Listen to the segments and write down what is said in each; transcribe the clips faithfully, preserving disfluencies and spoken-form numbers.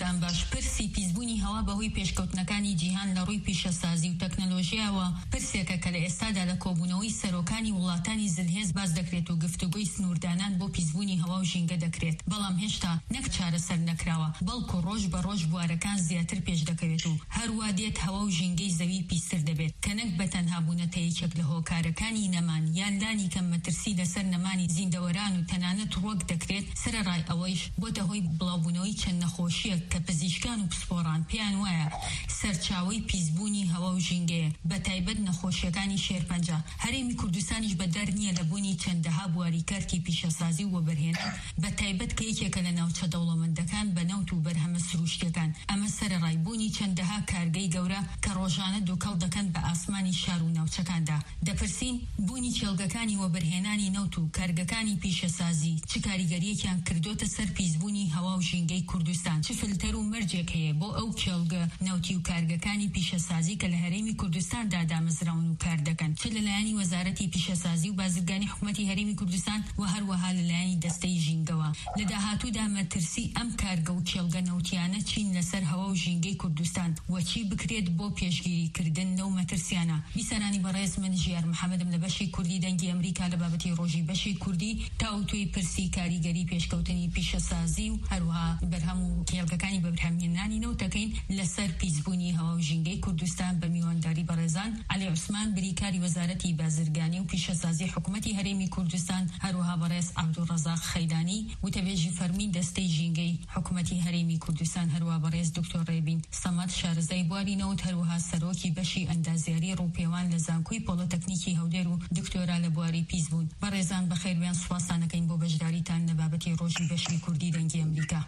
کاتتان باش. پرسی پیسبوونی هەوا بەهۆی پێشکەوتنەکانی جیهان لە ڕووی پیشەسازی و تەکنەلۆژیاوە پرسێکە کە لە ئێستادا لە کۆبوونەوەی سەرۆکانی وڵاتانی زلهێز باز دەکرێت و گفتوگۆی سنووردانان بۆ پیسبوونی هەوا و ژینگە دەکرێت. بەڵام هێشتا نەک چارەسەر نەکراوە، بەڵکو ڕۆژ بە ڕۆژ بوارەکان زیاتر پێش دەکەوێت و هەروە دێت هەوا و ژینگەی زەوی پیستر دەبێت کە نەک بەتەنها بوونەتە یەکێک لە هۆکارەکانی نەمان یان دانی کەم مەترسی لەسەر نەمانی زیندەوەران و تەنانەت ڕوەک دەکرێت. سەرەڕای ئەوەیش بۆتە هۆی بڵاوبوونەوەی چەند نەخۆشیەک کە پزیشکان و پسپۆڕان پێیان وایە سەرچاوەی پیسبوونی هەوا و ژینگەیە، بە تایبەت نەخۆشیەکانی شێرپەنجە. هەرێمی کوردستانیش بەدەر نییە لە بوونی چەندەها بواری کارتی پیشەسازی و وەبەرهێنان، بە تایبەت کە یەکێکە لە ناوچە دەوڵەمەندەکان بە نەوت و بەرهەمە سروشتیەکان. ئەمە سەرەڕای بوونی چەندەها کارگەی گەورە کە ڕۆژانە دووکەڵ دەکەن بە ئاسمانی شار و ناوچەکاندا. دەپرسین بوونی کێڵگەکانی وەبەرهێنانی نەوت و کارگەکانی پیشەسازی چ کاریگەریەکیان کردوتە سەر پیسبوونی هەوا و ژینگەی کوردستان؟ چ فلتەر و مەرجێک هەیە بۆ ئەو کێڵگە نەوتی و کارگەکانی پیشەسازی کە لە هەرێمی کوردستاندا دامەزراون و کار دەکەن، چ لەلایەنی وەزارەتی پیشەسازی و بازرگانی حکوومەتی هەرێمی کوردستان و هەروەها لەلایەنی دەستەی ژینگەوە؟ لە داهاتوودا مەترسی ئەم کارگە و کێڵگە نەوتیانە چین لەسەر هەوا و ژینگەی کوردستان وەچی بکرێت بۆ پێشگیریکردن لەو مەترسیانە؟ بیسەرانی بەڕێز من ژیار محەممەدم لە بەشی کوردی دەنگی ئەمریکا لە بابەتی ڕۆژی بەشی کوردی تاوتوی پرسی کاریگەری پێشکەوتنی پیشەسازی و هەروەها بەرهەم و کێڵگەکانی بەبرهەمهێنانی نەوتەکەین لەسەر پیسبوونی هەوا و ژینگەی کوردستان بە میوانداری بەڕێزان عەلی عوسمان بریکاری وەزارەتی بازرگانی و پیشەسازی حکوومەتی هەرێمی کوردستان، هەروەها بەڕێز عەبدوڕەزاق خەیدانی وتەبێژی فەرمی دەستەی ژینگەی حکوومەتی هەرێمی کوردستان، هەروەها بەڕێز دکتۆر ڕێبین سەمەد شارەزای بواری نەوت، هەروەها سەرۆکی بەشی ئەندازیاری ڕووپێوان لە زانکۆی پۆلۆتەکنیکی هەولێر و دکتۆرا لە بواری پیسبوون. بەڕێزان بەخێربیان سوپاسانەکەین بۆ بەشداریتان لە بابەتی ڕۆژی بەشی کوردی دەنگی ئەمریکا.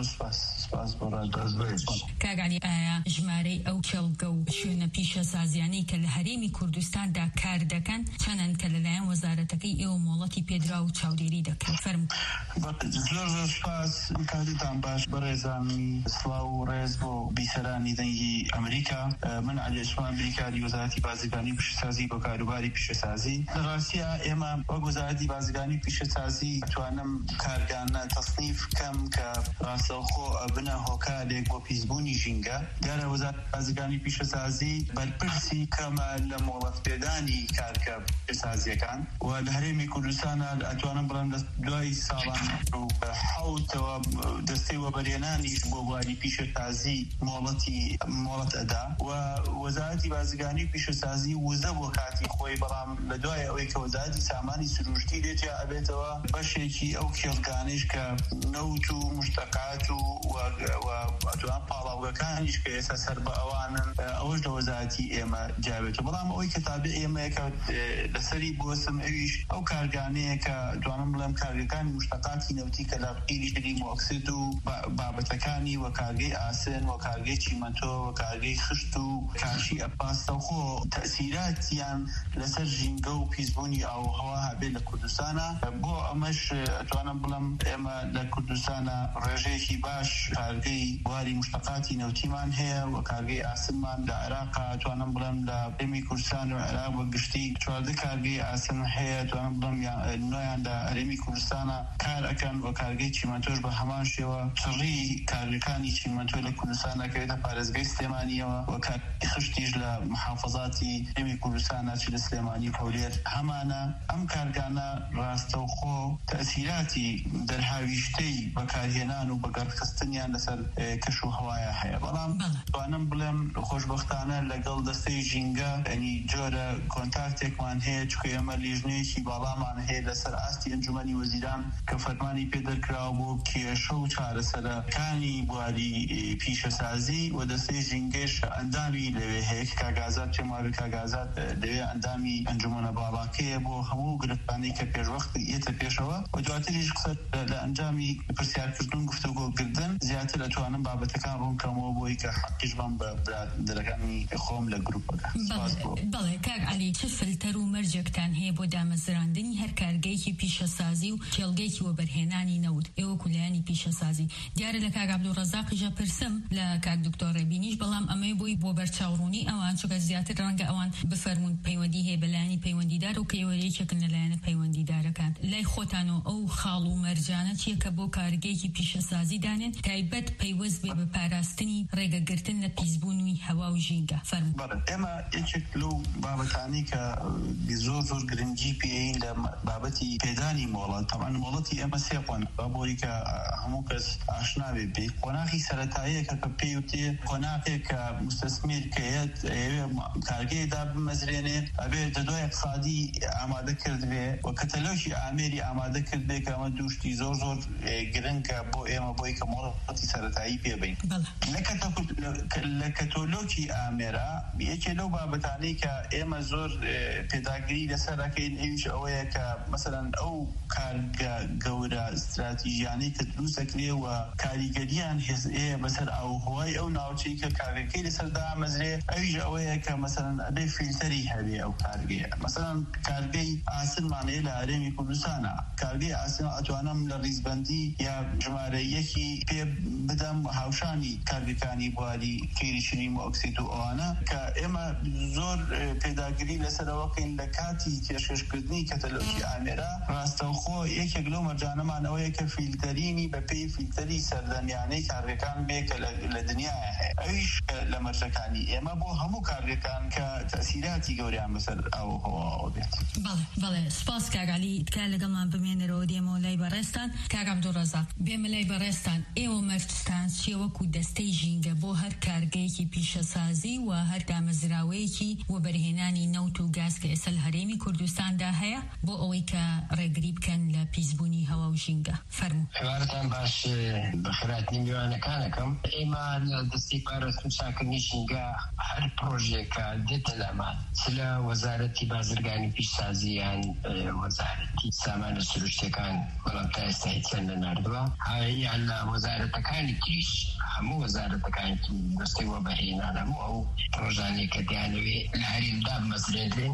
کاگالی ئایا ژمارەی ئەو کێڵگە و شوێنە پیشەسازیانەی کە لە هەرێمی کوردستاندا کار دەکەن چەندن کە لەلایەن وەزارەتەکەی ئێوە مۆڵەتی پێدرا و چاودێری دەکەن؟ فەرموو. زۆر زۆر سپاس. کاتتان باش بەڕێزانی سڵاو و ڕێز بۆ بیسەرانی دەنگی ئەمریکا. من عەلی عوسمان بریکاری وەزارەتی بازرگانی و پیشەسازی بۆ کاروباری پیشەسازی. لە ڕاستیە ئێمە وەک وەزارەتی بازرگانی و پیشەسازی توانم کارگانە تەصنیف کەم کە ڕاستەوخۆ بنە هۆکارێک بۆ پیسبوونی ژینگە. دیارە وەزارەتی بازرگانی پیشەسازی بەرپرسی کەمە لە مۆڵەت پێدانی کارکە پیشەسازیەکان و لە هەرێمی کوردستانە ئەتوانم بڵێم لە دوای ساڵان و حەوتەوە دەستەی وەبەرهێنانیش بۆ بواری پیشەسازی مۆڵەتی مۆڵەت ئەدا و وەزارەتی بازرگانی و پیشەسازی وزە بۆ کاتی خۆی، بەڵام لە دوای ئەوەی کە وەزارەتی سامانی سروشتی دێتیا ئەبێتەوە بەشێکی ئەو کێڵگانیش کە نەوت و مشتەقات و ئەتوان پاڵاوگەکانیش کە ئێستا سەر بە ئەوانن ئەوەش لە وەزارەتی ئێمە جیاوێتەوە. بەڵام ئەوەی کە تابع ئێمەیەکە لەسەری بۆسم ئەویش ئەو کارگانەیە کە دوانم بڵێم کارگەکانی مشتەقاتی نەوتی کە لە قیری شری مۆکسید و بابەتەکانی وە کارگەی ئاسن وە کارگەی چیمەنتۆ وە کارگەی خشت و کاشی ئەپاستەخۆ تەسیراتیان لەسەر ژینگە و پیسبوونی ئاوهەوا هەبێت لە کوردستانە. بۆ ئەمەش ئەتوانم بڵێم ئێمە لە کوردستانە ڕێژەیەکی باش کارگەی بواری مشتەقاتی نەوتیمان هەیە و کارگەی ئاسنمان لە عێراق ئەتوانم بڵێم لە هەرێمی کوردستان و عێراق بە گشتی چواردە کارگەی ئاسن هەیە. ئەتوانم بڵێم نۆیان لە هەرێمی کوردستانە کار ئەکەن و کارگەی چیمەنتۆش بە هەمان شێوە چڕی کارگەکانی چیمەنتۆ لە کوردستان دەکەوێتە پارێزگای سلێمانیەوە و کارگەی خشتیش لە محافەزاتی هەرێمی کوردستانە چ لە سلێمانی و هەولێر هەمانە. ئەم کارگانە ڕاستەوخۆ تەسیراتی دەرهاویشتەی بەکارهێنان و بەگەڕخستنیان لەسەر کەش و هەوایە هەیە. بەڵام توانم بڵێم خۆشبەختانە لەگەڵ دەستەی ژینگە ینی جۆرە کۆنتاکتێکمان هەیە، چکە ئێمە لیژنەیەکی باڵامان هەیە لەسەر ئاستی ئەنجومەنی وەزیران کە فەرمانی پێدەرکراوە بۆ کێشە و چارەسەرەکانی بواری پیشەسازی و دەستەی ژینگەش ئەندامی لەوێ هەیە. کاگازات پێم وابێ کاگازات لەوێ ئەندامی ئەنجومەنە باڵاکەیە بۆ هەموو گرفتانەی کە پێشوەخت ئێتە پێشەوە و دواتریش قسە لە ئەنجامی پرسیارکردن گفتوگۆکردن زیاتر ئەتوانم بابەتەکان ڕوونکەمەوە بۆی کە حەقیش بم بە برادەرەکانی خۆم لە گروپەکە. بەڵێ کاک عەلی، چ فلتەر و مەرجێکتان هەیە بۆ دامەزراندنی هەر کارگەیەکی پیشەسازی و کێڵگەیەکی وەبەرهێنانی نەوت ئێوە کولایانی پیشەسازی؟ دیارە لە کاک عەبدوڕەزاقیژە پرسم لە کاک دکتۆر ڕێبینیش، بەڵام ئەمەی بۆی بۆ بەرچاوڕوونی ئەوان چونکە زیاتر ڕەنگە ئەوان بفەرمون پەیوەندی هەیە بەلایانی پەیوەندیدار و کەیوەرەیەکێکن لەلایەنە پەیوەندیدارەکان. لای خۆتان و ئەو خاڵ و مەرجانە چیە کە بۆ کارگەیەکی پیشەسازی دانێن تایبەت تایبەت پەیوەست بێ بە پاراستنی ڕێگەگرتن لە پیسبوونی هەوا و ژینگە. فەرموو. ئێمە یەکێک لەو بابەتانی کە زۆر زۆر گرنگی پێین لە بابەتی پێدانی مۆڵەت، تەمان مۆڵەتی ئێمە سێ قۆناغ بە بۆی کە هەموو کەس ئاشنا بێ پێی. قۆناغی سەرەتاییەکە کە پێی وتێ قۆناغێک کە مستەسمیر کەیەت ئەوێ کارگەیدا بمەزرێنێ ئەبێ دەدوای اقتصادی ئامادە کرد بێ و کەتەلۆژی ئامێری ئامادە کرد بێ کە ئەمە دووشتی زۆر زۆر گرنگە بۆ ئێمە بۆی کە مۆڵەتی سەرەتایی پێبین. لە کەتۆلۆجی ئامێرە یەکێ لەو بابەتانەی کە ئێمە زۆر پێداگیری لەسەرەکەین ئەویش ئەوەیە کە مەسەلەن ئەو کارگە گەورە استراتیژیانەی کە دروست دەکرێ و کاریگەریان هێزەیە بەسەر ئاوهەوای ئەو ناوچەی کە کارگەکەی لەسەردا ئامەزرێ ئەویش ئەوەیە کە مەسەلەن ئەبێ فیلتەری هەبێ ئەو کارگەیە. مەسەلەن کارگەی ئاسنمانەیە لە هەرێمی کوردستانە، کارگەی ئاسن ئەتوانم لە ڕیزبەندی یا ژمارە یەکی پێ بدەم هاوشانی کارگەکانی بواری کەیری شریم و ئۆکسید و ئەوانە کە ئێمە زۆر پێداگیری لەسەرەوەکەین لە کاتی کێشکردنی کەتەلۆژی ئامێرە. ڕاستەوخۆ یەکێک لەو مەرجانەمانەوەیە کە فیلتەرینی بە پێی فیلتەری سەردەمیانەی کارگەکان بێ کە لە دنیاە هەیە. ئەویش لە مەرجەکانی ئێمە بۆ هەموو کارگەکان کە تەسیراتی گەوریان بەسەر ئاوهەوا بێت. بەڵێ بەڵێ سپاس کاگالی تکا لەگەڵمان بمێنەرەوە دێمەوە لای بەڕێستان. کاک عەبدوڕەزاق بێمە لای بەڕێستان، ئێوە مەرجتان چیە وەکو دەستەی ژینگە بۆ هەر کارگەیەکی پیشەسازی و هەر دامەزراوەیەکی و بەرهێنانی نەوت و گاز کە ئێستا لە هەرێمی کوردستاندا هەیە بۆ ئەوەی کە ڕێگری بکەن لە پیسبوونی هەوا و ژینگە؟ فەرموو. هێوارتان باش بەخێراتنی میوانەکانەکەم. ئێمە لە دەستی پاراستن چاکردنی ژینگە هەر پرۆژێکە دێتە لامان، چ لە وەزارەتی بازرگانی پیشسازی یان وەزارەتی سامانە سروشتەکان، بەڵام تا ئێستا هیچیان نەناردووە، یان لە وەزارەتەکانی تریش هەموو وەزارەتەکانی دەستی وە بەهێنان هەموو ئەو پرۆژانێک کە دەیانەوێ لە هەرێمدا بمەزرێنرێن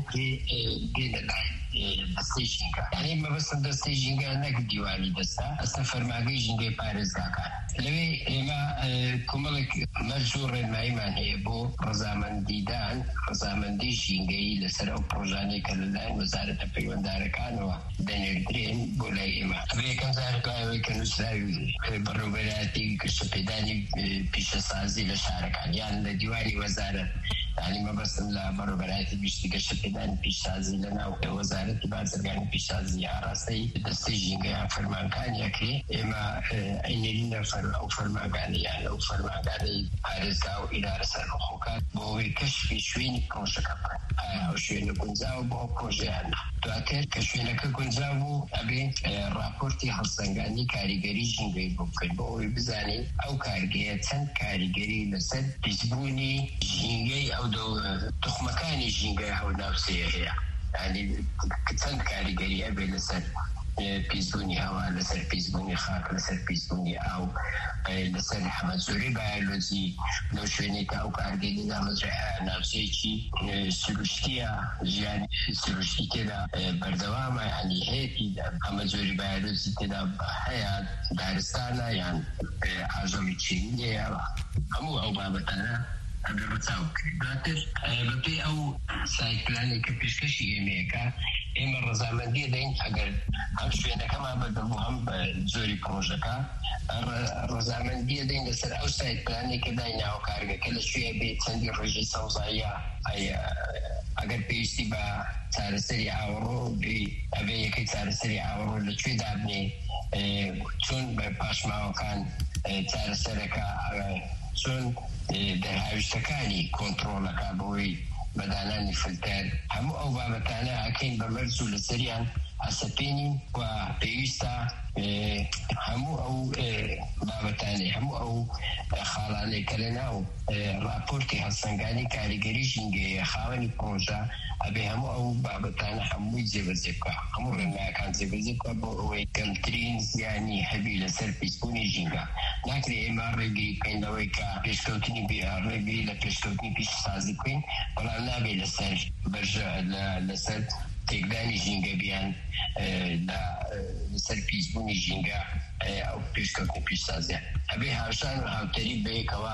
دێنە لای دەستەی ژینگە. یعنی مەبەستم دەستەی ژینگە نەک دیوانی دەستا، ئەستە فەرماگەی ژینگەی پارێزگاکان. لەوێ ئێمە کۆمەڵێک مەرج و ڕێنماییمان هەیە بۆ ڕەزامەندیدان، ڕەزامەندی ژینگەی لەسەر ئەو پرۆژانەی کە لەلایەن وەزارەتە پەیوەنددارەکانەوە دەنێردرێن بۆ لای ئێمە. ئەبێ یەکەم جارێک لایەوەی کە نووسراوی بەڕێوەبەرایەتی گشتەپێدانی پیشەسازی لە شارەکان یان لە دیوانی وەزارەت، یعنی مەبەستم لە بەڕێوەبەرایەتی گشتەپێدانی پیشسازی لەناو وەزارەتی بازرگانی پیشسازی ئاراستەی دەستەی ژینگەیان فەرمانکانیەکرێ. ئێمە ئەینێرینە ئەو فەرمانگانەیان ئەو فەرمانگانەی پارێزگا و ئیدارە سەربەخۆکان بۆ ئەوەی کەشفی شوێنی پرۆژەکە بکەن، ئایا ئەو شوێنە گونجاوە بۆ ئەو پرۆژەیان. دواتر کە شوێنەکە گونجاو بوو ئەبێ راپۆرتی هەڵسەنگاندنی کاریگەری ژینگەی بۆ بکەین بۆ ئەوەی بزانین ئەو کارگەیە چەند کاریگەری لەسەر پیسبوونی ژینگەی ئەو تخمەکانی ژینگەی هەوناوسەیە هەیە. یعنی چەند کاریگەری ئەبێ لەسەر پیسبوونی هەوا، لەسەر پیسبوونی خاک، لەسەر پیسبوونی ئاو، لەسەر هەمەزۆری بایۆلۆجی لەو شوێنێک کە ئەو کارگەری دامەزرای ناوچەیەکی سروشتیە، ژیانی سروشتی تێدا بەردەوامە، یعنی هەیەی هەمەزۆری بایۆلۆجی تێدا هەیە، دارستانە یان ئاژەڵی چینیە، هەموو ئەو بابەتانە ئەبێ ڕەچاو بکرێت. دواتر بەپێی ئەو سایتپلانێک کە پێشکەشی ئێمەیەکە ئێمە ڕەزامەندی دەین ئەگەر هەم شوێنەکەمان بەدەبوو هەم بە زۆری پرۆژەکە ڕەزامەندیە دەین لەسەر ئەو سایتپلانێک کە دایناوە کارگەکە لە شوێ بێت چەندی ڕێژەی سەوزاییە، ئەگەر پێویستی بە چارەسەری ئاوەڕۆ ئەبێ یەکەی چارەسەری ئاوەڕۆ لەکوێ دابنێ، چۆن بە پاشماوەکان چارەسەرەکە، چۆن دەرهاویشتەکانی کۆنتڕۆڵەکە بۆی بەدانانی فلتەر، هەموو ئەو بابەتانە ئەکەین بە مەرج و لەسەریان ئەسەپێنین و پێویستە هەموو ئەو بابەتانەی هەموو ئەو خاڵانەی کە لەناو راپۆرتی هەڵسەنگانی کاریگەری ژینگەیە خاوەنی پرۆژە ئەبێ هەموو ئەو بابەتانە هەمووی جێبەجێ بکە، هەموو ڕێنماییەکان جێبەجێ بکە بۆ ئەوەی کەمترین زیانی هەبی لەسەر پیسبوونی ژینگە. ناکرێ ئێمە ڕێگری بکەینەوەی کە پێشکەوتنی ڕێگری لە پێشکەوتنی پیشسازی بکەین، بەڵام نابێت لەسەر بەرژە لەسەر تێکدانی ژینگە بیان لەسەر پیسبوونی ژینگە ئەو پێشکەوتنی پیشسازیە. ئەبێ هاوشان و هاوتەری بەیەکەوە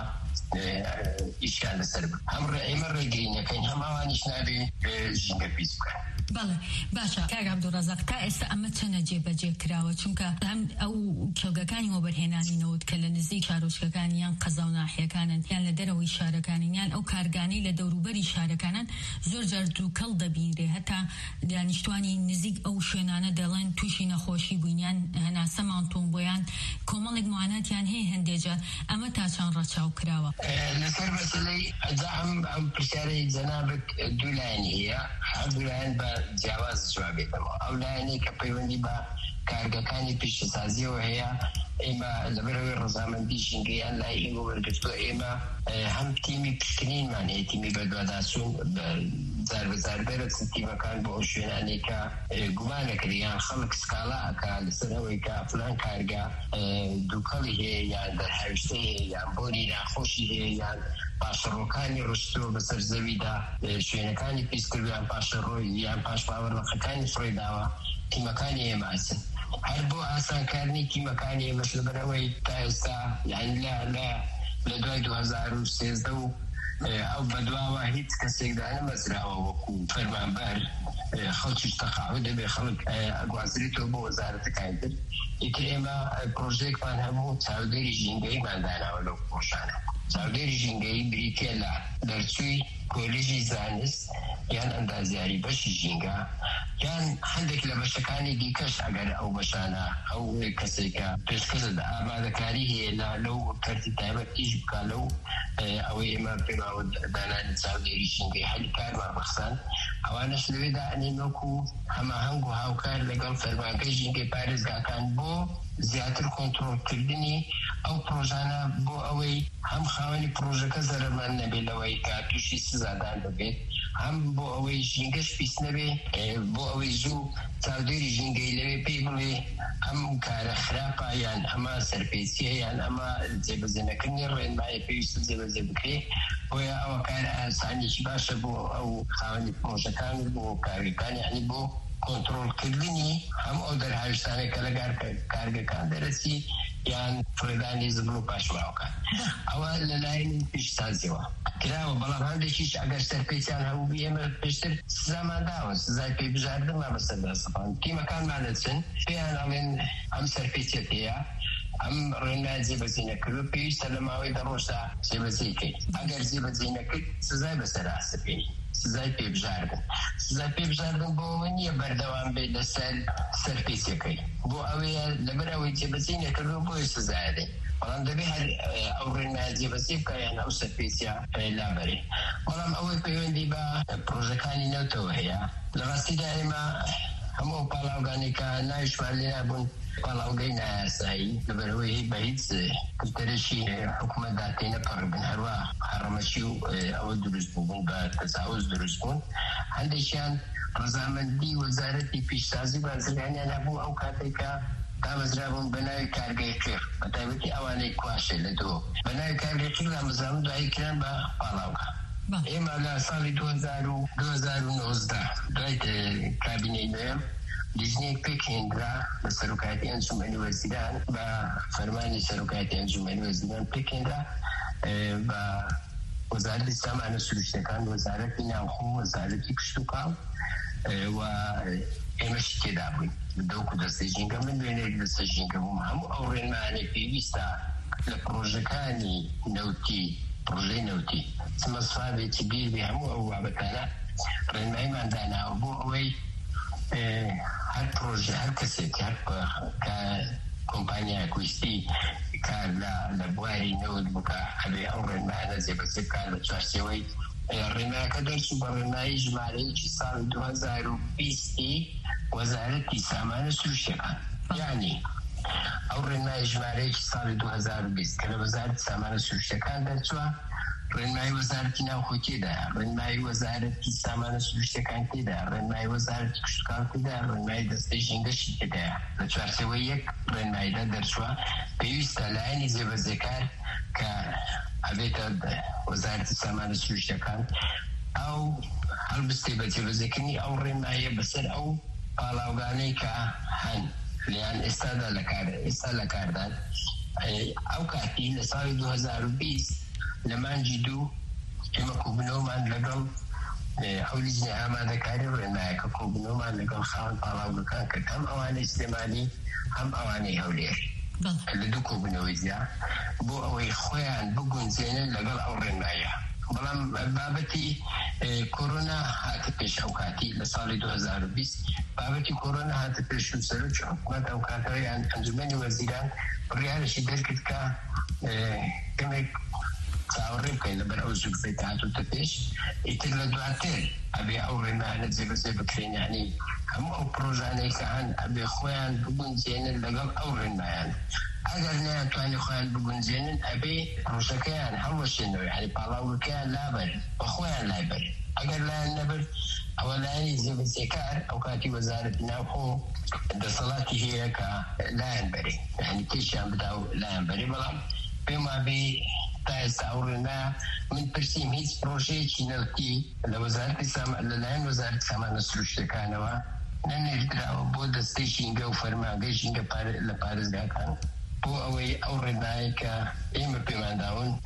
ئیشیان لەسەر بن. هەم ئێمە ڕێگرینەکەین، هەم ئەوانیش نابێ ژینگە پیس بکەن. بەڵێ باشە کاک عەبدوڕەزاق تا ئێستا ئەمە چەنە جێبەجێ کراوە چونکە ئەم ئەو کێڵگەکانی وەبەرهێنانینەوە کە لە نزیک چارۆچکەکانی یان قەزا و ناحیەکانن یان لە دەرەوەی شارەکانی یان ئەو کارگانەی لە دەوروبەری شارەکانن زۆر جار دووکەڵ دەبینرێ هەتا دانیشتوانی نزیک ئەو شوێنانە دەڵێن تووشی نەخۆشی بووینیان هەناسەمان تۆم بۆیان کۆمەڵێک معاناتیان هەیە هەندێجا ئەمە تا چەند ڕەچاو کراوە لەسەر مەسەلەی ئەم ئەم پرسیارەی جەنابەت دوو لایەن هەیە هەردوو لایەن بە جیاواز جوابێتەوە ئەو لایەنەی کە پەیوەندی بە کارگەکانی پیشەسازیەوە هەیە ئێمە لەبەرەوەی ڕەزامەندی ژینگەیان لای ئێمە وەرگرتووە ئێمە هەم تیمی پشکنینمان هەیە تیمی بەدواداچوون زار بەزار بەرە تیمەکان بۆ ئەو شوێنانەی کە گومانەکردیان خەڵک سکاڵا ئەکا لەسەر ئەوەی کە فلان کارگا دووکەڵی هەیە یان دەرهاویشتەی هەیە یان بۆنی ناخۆشی هەیە یان پاشەڕۆکانی ڕشتووە بەسەر زەویدا شوێنەکانی پیسکردیان پاشەڕۆی یان پاش باوەڕەقەکانی فڕێداوە تیمەکانی ئێماسن هەر بۆ ئاسانکارنی تیمەکانی ئێمەش لەبەرەوەی تا ئێستا یان لە دوای دوو هەزار و سێزدە و ئەو بەدواوە هیچ کەسێکدا نەمەزراوە وەکو فەرمانبەر خەڵکیش تەقاعود دەبێ خەڵک ئەگوازرێتەوە بۆ وەزارەتەکانی تر ئیتر ئێمە پرۆژێکمان هەموو چاودێری ژینگەیمان داناوە لەو پۆشانە چاودێری ژینگەی بریتێ لە دەرچووی کۆلێژی زانست یان ئەندازیاری بەشی ژینگە یان هەندێک لە بەشەکانی دیکەش ئەگەر ئەو بەشانە ئەو کەسێکە پێشکەسە ئامادەکاری هەیە لەو کەرتی تایبەت ئیش بکە لەو ئەوەی ئێمە پێماوە دانانی چاودێری ژینگەی هەلی کارمان بەخسان ئەوانەش لەوێدا ئەنێنۆکو هەماهەنگ و هاوکار لەگەڵ فەرمانگەی ژینگەی پارێزگاکان بۆ زیاتر کۆنتڕۆڵکردنی ئەو پرۆژانە بۆ ئەوەی هەم خاوەنی پرۆژەکە زەرمان نەبێت لەوەی کە تووشی سزادان دەبێت هەم بۆ ئەوەی ژینگەش پیس نەبێ بۆ ئەوەی زوو چاودێری ژینگەی لەوێ پێی بڵێ ئەم کارە خراپە یان ئەمە سەرپێچیە یان ئەمە جێبەجێنەکردنی ڕێنمایە پێویستە جێبەجێ بکرێ بۆیە ئەوە کارە ئاسانێکی باشە بۆ ئەو خاوەنی پرۆژەکان بۆ کارگەکان یعنی بۆ کۆنتڕۆڵکردنی هەم ئەو دەرهاویشتانێک کە لە کارگەکان دەرەچی یان فڕێدانی زبل و پاشماوەکان ئەوە لەلایەنی پیشسازیەوە کراوە بەڵام هەندێکیش ئەگەر سەرپێچیان هەبوو ئێمە پێشتر سزامان داوە سزای پێبژاردنمان بەسەردا سەپان تیمەکانمان دەچن پێیان ئەڵێن ئەم سەرپێچیەت هەیە ئەم ڕێنمای جێبەجێ نەکردو پێویستە لە ماوەی دە ڕۆژدا جێبەجێ کەیت ئەگەر جێبەجێ نەکرد سزای بەسەراسە پێی سزای پێبژاردن سزای پێبژاردن بۆ ئەوە نییە بەردەوام بێت لەسەر سەرپێچیەکەی بۆ ئەوەیە لەبەر ئەوەی جێبەجێ نەکردو بۆی سزایدەی بەڵام دەبێ هەر ئەو ڕێنمای جێبەجێ بکە یان ئەو سەرپێچیە لابەرێ بەڵام ئەوەی پەیوەندی بە پرۆژەکانی نەوتەوە هەیە لە ڕاستیدا ئێمە هەموو پاڵاوگانی کە ناویشمان لێ نابوون پاڵاوگەی نایاسایی لەبەرەوەی بە هیچ کلتەرێکی حکوومەتدا تێنەپەڕبن هەروە هەڕەمەچی و ئەوە دروست بوون بە تەجاوز دروست بوون هەندێکیان ڕەزامەندی وەزارەتی پیشسازی بازرگانیان هەبوو ئەو کاتێکە دامەزرابوون بە ناوی کارگەی خێر بە تایبەتی ئەوانەی کواشێ لە دۆ بە ناوی کارگەی خێر دامەزرابوون دوایی کران بە پاڵاوگا ئێمە لە ساڵی دوو هەزار و نۆزدە دوای کابینەی نوێم دیزنێک پێکهێنرا بە سەرۆکایەتی ئەنجومەنی وەزیران بە فەرمانی سەرۆکایەتی ئەنجومەنی وەزیران پێکهێنرا بە وەزارەتی سامانە سروشتەکان وەزارەتی ناوخۆ وەزارەتی کشت و کاڵ و ئێمەش تێدا بووین دەوکو دەستەی ژینگە من دوێنێک دەستە ژینگە بووم هەموو ئەو ڕێنمانەی پێویستە لە پرۆژەکانی نەوتی پرۆژەی نەوتی مەسفابێکی بیر بێ هەموو ئەو بابەتانە ڕێنماییمان داناوە بۆ ئەوەی هەر پرۆژە هەر کەسێک کە کۆمپانیای کویستی کار لە بواری نەوت بکە هەبێ ئەو ڕێنمایانە جێبەجێ بکات لە چوارچێوەی ڕێنمایەکە دەرچوو بە ڕێنمایی ژمارەیەکی ساڵی دوو هەزار و بیستی وەزارەتی سامانە سروشتەکان یعنی ئەو ڕێنمایی ژمارەیەکی ساڵی دوو هەزار و بیست کە لە وەزارەتی سامانە سروشتەکان دەرچووە ڕێنمایی وەزارەتی ناوخۆ تێدایە ڕێنمایی وەزارەتی سامانە سروشتەکان تێدایە ڕێنمایی وەزارەتی کشتکاڵ تێدایە ڕێنمایی دەستەی ژینگەشی تێدایە لە چوارچێوەی یەک ڕێنماییدا دەرچووە پێویستە لایەنی جێبەجێکار کە ئەبێتە وەزارەتی سامانە سروشتەکان ئەو هەڵبستێ بە جێبەجێکردنی ئەو ڕێنماییە بەسەر ئەو پاڵاوگانەی کە هەن لیان ئێستادا لە کار ئێستا لە کاردان ئەو کاتی لە ساڵی دوو هەزار و بیست لە مانجی دوو ئێمە کوبنەوەمان لەگەڵ حولي عمادة كارير إنها كوبنو ما نقول خان طالب كان كم أواني استعمالي هم أواني هولير اللي دكوا بنويزيا بو أوي خوان بقون زين لقل أورين معايا بلام بابتي كورونا هاتبش أوقاتي لسال دو هزار وبيس بابتي كورونا هاتبش وسلوش حكومة أوقاتي عن أنجمني وزيران بريال شديد كتكا كمك تعرف كي لبر أوزق في تعاتو تبش يتقل دواتين أبي أورين معنا زي بزي بكرين يعني هم أو بروجاني كان أبي خوان بقون زين لقل أورين معنا أجر ناتواني خوان بقون زين أبي روسكيان حوشينو يعني بالاو كان لابر وخوان لابر أجر لا نبر أولاني زي بالذكر أو كاتي وزارة ناوحو دا صلاتي هي كا لا ينبري يعني تيشان بداو لا ينبري بلام بما بي تايس أورنا من برسيم هيس بروجي كينالتي لوزارة السامع للعين وزارة السامع نسلوش تكانوا ننردراو بود ستيشينغا وفرماغا شينغا لبارز غاكان بو أوي أورنا كا إيما بيمان داون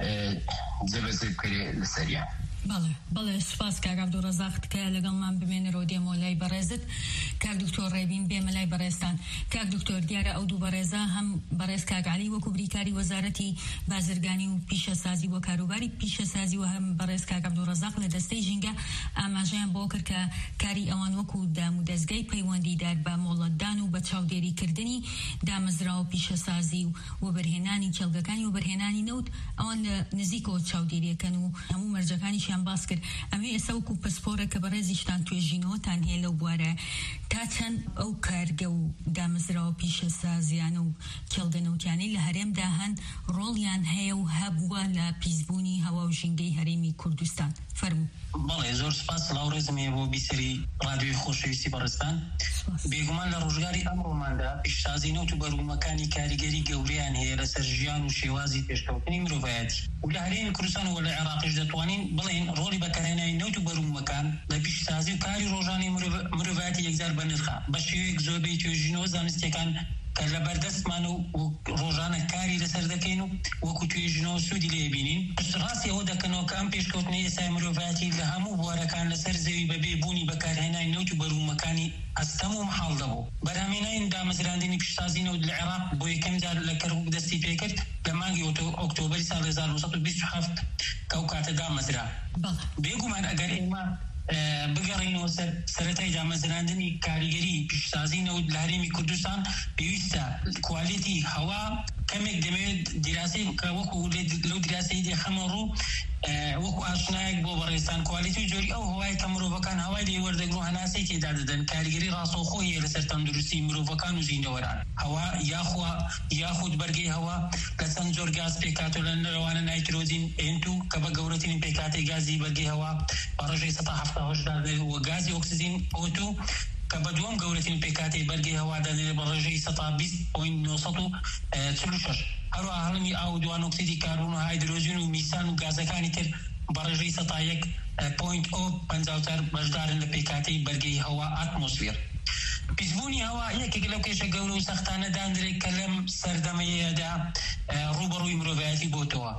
زبزب كري لسريع بله بله سپاس که عبد الرزاق که لگام من ببین رودی مولای برزد که دکتر رایبین به مولای برستان که دکتر دیاره او دو برزا هم برز که علی و کبریکاری وزارتی بازرگانی و پیش سازی و کاروباری پیش سازی و هم برز که عبد الرزاق لدسته جنگا آماجان باکر که کاری آن وکو دامو دزگی پیوندی در با مولدان و بچاودری کردنی دامزرا و پیش سازی و برهنانی چلگکانی و برهنانی نود آن نزیک و چاودری کنو همو مرجکانی شان باس کرد امی اسوکو پسپوره که برزیشتان توی جینوتان هیلو بواره تا چند او کارگه و دامزرا و پیش سازیان و چلگنوتیانی لحرم داهن رولیان هیو هبوا لپیزبونی هوا و جنگی حریمی کردستان فرمو بله زور سپاس لاورزمی و بیسری رادیوی خوشویستی برستان بیگمان لروجگاری امرو مانده پیشتازی نوتو برو مکانی کاریگری گوریان هی لسر جیان و شیوازی پیشتوکنی مروفایتی و لحرین کردستان و لعراقش دتوانین بلین رولی بکرینای نوتو برو مکان لپیشتازی و کاری روژانی مروفایتی یکزار بنرخا بشیو یک زوبی توی جینو زانستی کن کلا بردست مانو روزانه کاری لسر دکینو وکو توی جنو سودی لیبینین راستی او دکنو که ام پیش کتنی اسای مروفاتی لهمو بوارکان لسر زوی ببی بونی بکارهنای نوتو برو مکانی استمو محال دبو برامیناین دامزراندینی پیشتازینو العراق بو یکم زار لکرهو دستی پیکرد لمانگی اکتوبر سال هزار و نهصد و بیست و هفت کوکات دامزرا بیگو من اگر ایما بگرین و سرتای دامزراندنی کاریگری پیشتازی نود لحریمی کردستان بیوستا کوالیتی هوا کمک دمید دراسه که وکو لو دراسه دی خمرو وکو آشنایک بو برستان کوالیتی جوری او هوای کمرو بکن هوای دی وردگرو هناسی که دادن کاریگری راسو خویی لسر تندرستی مرو بکن و زین دوران هوا یا خوا یا خود برگی هوا لسن زور گاز پیکاتو لن روان نایتروزین انتو که بگورتین پیکاتی گازی برگی هوا برای سطح هفته هشدار و گازی اکسیژن اوتو كبدوم قولتين بيكاتي برقي هوا دادي برجي سطا بيس بوين نوسطو تلوشش هرو أهلمي أو دوان أكسيدي كاربون هيدروجين وميثان وغازكاني تر برجي سطا يك بوينت أو بنزاوتر بجدارن لبيكاتي برقي هوا أتموسفير بيزبوني هوا يك لو كيش قولو سختانه داندري كلام سردمي دا روبروي مروفياتي بوتوا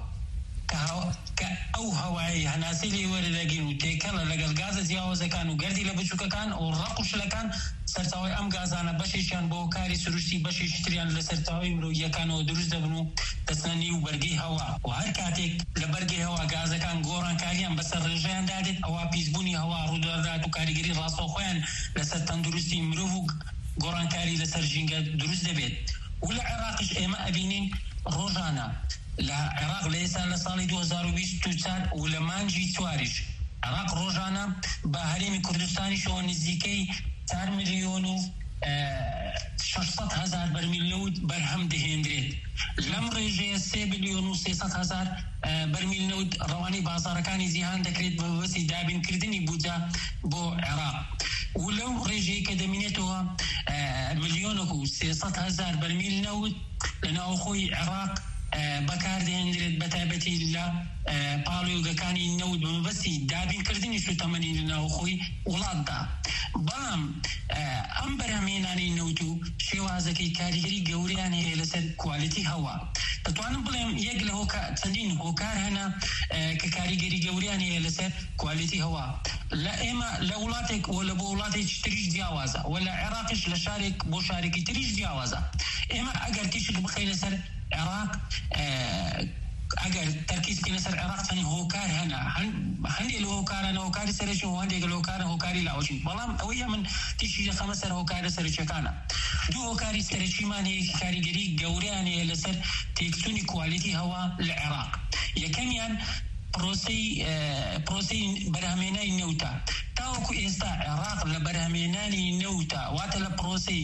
كأو هواي هناسيلي وردقين وتيكلا لقل غاز زياوزة كانوا قردي لبجوكا كان ورقوش لكان سرطاوي أم غازانا بشيشان بوكاري سروشتي بشيشتريان لسرطاوي مرويا كانوا دروز دبنو تسناني وبرقي هوا وهركاتيك لبرقي هوا غازا كان غوران كاريان بس الرجان دادت أوا بيزبوني هوا رودار دادو كاريگري راسو خوين لسرطان دروزتي مروفو غوران كاري لسرجينغا دروز دبيت ولا عراقش إيما أبينين روجانا العراق ليس لصالي دو هزار و بیست توسات ولمانجي توارش عراق روجانا بهريمي كردستاني شو نزيكي چهار مليون و ششصد هزار برمیل نود برهم دهندرید لم ريجي سه مليون و سيصد هزار برمیل نود رواني بازاركاني زيهان دكريت بوسي دابين كردني بودا بو عراق ولو ريجي كدمينتوها مليون و سيصد هزار برمیل نود لنا أخوي عراق بكار دهندرد بتابتي لله بالو كاني نود بمبسي دابين كردني شو تمني لنا أخوي ولاد دا بام أم براميناني نوتو شوازكي كاريجري جورياني لسد كواليتي هوا تطوان بلهم يقله كا تندين هو كار هنا ككاريجري جورياني لسد كواليتي هوا لا إما لولاتك ولا بولاتك تريج جوازة ولا عراقش لشارك بو شاركي تريج جوازة إما أجر كيشك بخيل سر عراق آه اگر ترکیز کنه سر عراق ثاني هو کار هنا هندي له کار انا هو کار سر شو هندي له کار هو کاری لاوشين بلام اویا من تشي خمس سر هو کار سر چکانا دو هو کاری سر چی معنی کاریگری گوريانه لسر تکسونی کوالیتی هوا العراق یکمیان بروسي بروسي برهميناي نوتا تاوكو إستا عراق لبرهميناني نوتا واتلا بروسي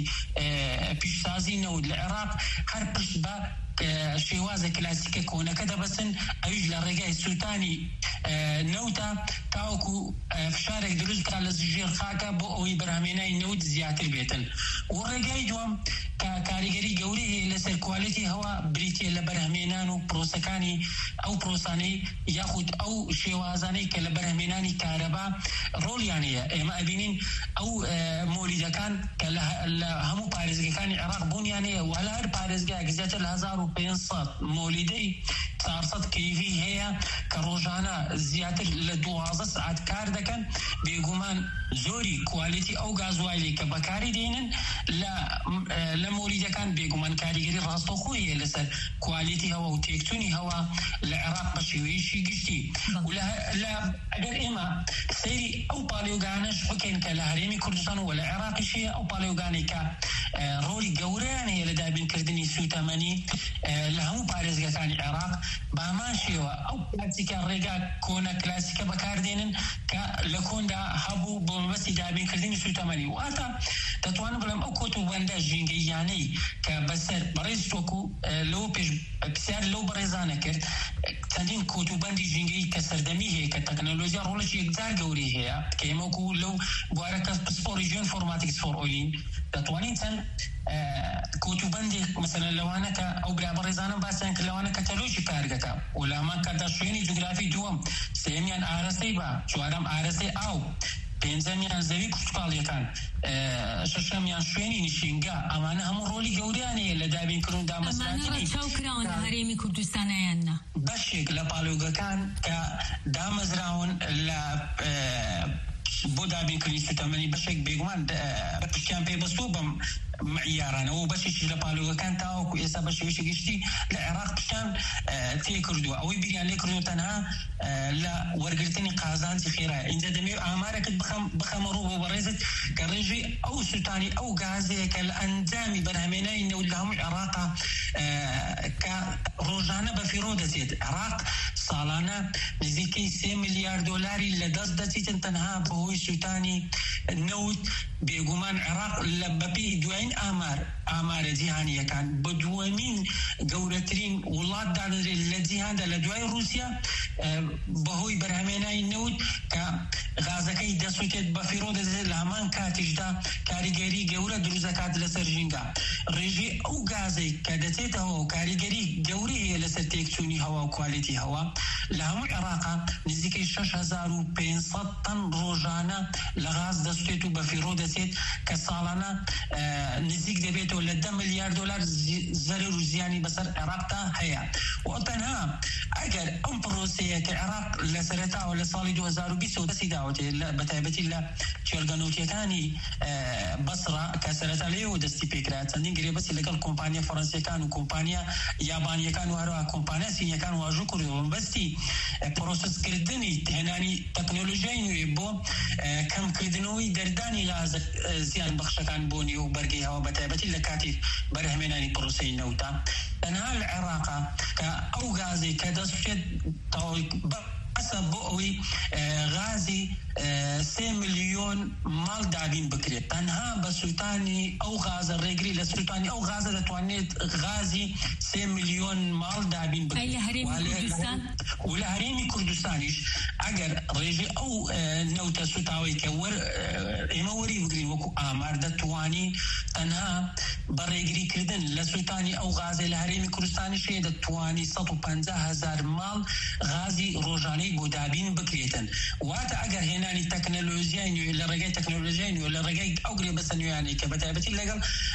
بيشتازي نود العراق هر بشبا شوازة كلاسيكة كونا كده بسن أيج للرجاء السلطاني نوتا تاوكو فشارك دروز كلا زجير خاكا بو أوي برهميناي نود زيادة البيتن والرجاء جوام كاريجري جوري لسر كواليتي هوا بريتي لبرهمينانو بروسكاني أو بروساني ياخد أو شوازاني كلبرهميناني كهرباء رول يعني ما أبينين أو مولد كان كلا همو بارزج كان العراق بون يعني ولا هر بارزج أجزاء الهزار وبينصات مولدي صارت كيفي هي كروجانا زيادة لدوازة ساعات كاردا كان بيجومان زوري كواليتي أو غازوالي كبكاري دينن لا لمولد كان بيجومان كاريجري راستو خوي لسه كواليتي هوا وتكتوني هوا العراق بشويشي قشتي ولا لا أجر إما سيري أو باليوغانش حكين كالهريمي كردستان ولا عراقي شيء أو باليوغاني كا رولي جوران هي لدابين كردني سوتاماني لهم بارزجة ثاني العراق باماشيوا أو كلاسيكا رجع كونا كلاسيكا بكاردينن كلكون دا هبو بمسي دابين كردني سوتاماني وأتا تطوان بلام أو كتو بندا جينجي يعني كبسر بريز توكو لو بيش بسر لو بريزانا كرد تندين كتو بندي جينجي كسردمي هي كتكنولوجيا رولش يقدر جوري هي كيما كو لو بوارك بسبور ريجون فورماتيكس فور أولين تطوانين سن كتو بندي مثلا لو أنا ك أو بلا بريزانا بس أنك لو أنا كتلوجي كارجتا ولا ما كتشويني جغرافي دوم سيميان آرستي با شو أدم آرستي أو بينزميان زوي كشتالي كان ششميان شويني نشينجا أمانة هم رولي جورياني لدابين كرون دام أمانة رتشاو كراون هريمي كردستان يانا بشيك لبالوغا كان كدام زراون لا بودا بين كريستو تمني بشيك بيجوان بشكان بيبصوبم معيارنا وبشيش لبالوغا كان تاوكو إسا بشيش قشتي العراق بشان تيكردو أو يبيريان ليكردو تنها لا ورقرتني قازان تخيرا إن زدمي أعمارك بخم بخمرو وبرزت كرجي أو سلطاني أو غازي كالأنزامي برهمينا إنه لهم العراق كروجانا بفيرودة زيد عراق صالانا نزيكي سي مليار دولاري لدزدتي تنتنها بهوي سلطاني نوت بيقومان عراق لببي دوين آمار آمار جهانية كان بدوامين جورترين ولاد دار الجهان ده لدواي روسيا بهوي برهميناي نوت كغازكي دسوكت بفيرود الهمان كاتجدا كاريجري جورة دروزكات لسرجينجا رجي أو غازي كدتيته هو كاريجري جوري هي لسرتيكتوني هوا وكواليتي هوا لهم العراق نزيكي شش هزار وبينصد طن روجانا لغاز دسوكتو بفيرود سيت كسالنا نزيك دبيتو لدى مليار دولار زرر وزياني بسر عراق هيا وطنها اگر ام بروسية كعراق لسرتا ولا صالي دو هزار وبيس ودسي داوتي بتابتي لا شرغانوتي تاني بصرة كسرتا ليو ودستي بيكرات سندين قريبتي لقل كومبانيا فرنسية كانوا كومبانيا يابانية كانوا هروا كومبانيا سينيا كانوا واجو كوريو بستي بروسس كردني هناني تكنولوجيين يبو كم كردنوي درداني لازق زيان بخشة كان بوني وبرقيها وبتابتي لكاتي برهميناني بروسي نوتا تنها العراق كأو غازي كدسفت حسب بقوي غازي سي مليون مال دابين بكري تنها بسلطاني أو غاز الرجلي لسلطاني أو غاز لتوانيت غازي سي مليون مال دابين بكري أي هريمي كردستان ولا هريمي كردستانيش أجر رجلي أو نوتا سلطاوي كور إموري بكري وكو آمار دتواني تنها برجلي كردن لسلطاني أو غازي لهريمي كردستانيش هي دتواني سطو بنزا هزار مال غازي روجاني بودابين بكريتن واتا أجر هنا يعني تكنولوجيا ولا رجاي تكنولوجيا ولا رجاي أقرب بس إنه يعني كبتابتي لقل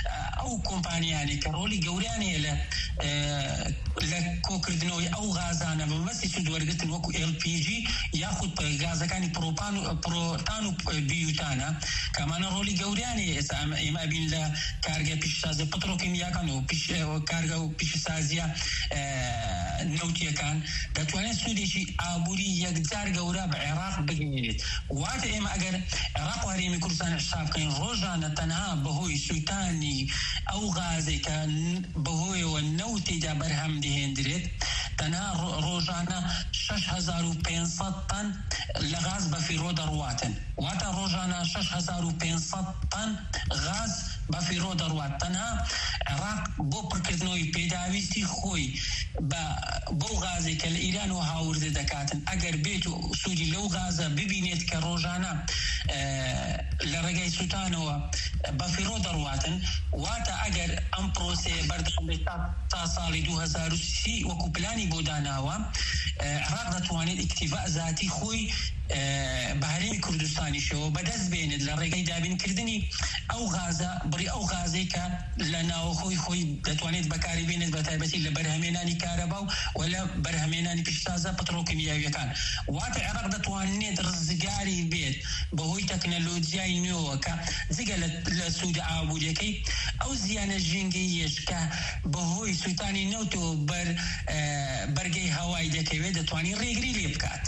ئەو کۆمپانیانی کە ڕۆلی گەوریانەیە لە لە کۆکردنەوەی ئەو غازانە بەمەسی سوودوەرگرتن وەکو ئێل پی جی یاخود گازەکانی پرۆپان و پرۆتان و بیوتانە کەمانە ڕۆلی گەوریانەیە. ئێستا ئێمە بین لە کارگە پیشسازی پترۆکیمیاکان و کارگە و پیشسازیە نەوتیەکان دەتوانێت سوودێکی ئابووری یەکجار گەورە بە عێراق بگەێنێت. واتە ئێمە ئەگەر عێراق و هەرێمی کوردستان حساب بکەین ڕۆژانە تەنها بەهۆی سووتانی ئەو غازێک کە بەهۆیەوە نەوتێدا بەرهەم دەهێنرێت تەنها ڕۆژانە شەش هەزار و پێنج سەد تەن لە غاز بەفیڕۆ دەڕواتن. واتە ڕۆژانە شەش هەزار و پێنج سەد تەن غاز بەفیڕۆ دەڕوات. تەنها عێراق بۆ پڕکردنەوەی پێداویستی خۆی بەو غازێک کە لە ئیران و هاوردە دەکاتن ئەگەر بێت و سوودی لەو غازە ببینێت کە ڕۆژانە لە ڕێگەی سووتانەوە بەفیڕۆ دەڕواتن، واتە ئەگەر ئەم پرۆسەیە بەردەوام بێت تا ساڵی دوو هەزار و سی وەکو پلانی بۆ داناوە عێراق دەتوانێت ئیکتیفا ذاتی خۆی بە هەرێمی کوردستانیشەوە بەدەست بێنێت لە ڕێگەی دابینکردنی ئەو غازە بڕی ئەو غازەی کە لە ناوەخۆی خۆی دەتوانێت بەکاری بێنێت بە تایبەتی لە بەرهەمێنانی کارەبا و لە بەرهەمێنانی پیشتازە پترۆکیمیاویەکان. واتە عێراق دەتوانێت ڕزگاری بێت بەهۆی تەکنەلۆجیای نوێوە کە جگە لە سوودە ئابووریەکەی ئەو زیانە ژینگەیەش کە بەهۆی سووتانی نەوتەوە بەر بەرگەی هەوای دەکەوێت دەتوانێت ڕێگری لێ بکات.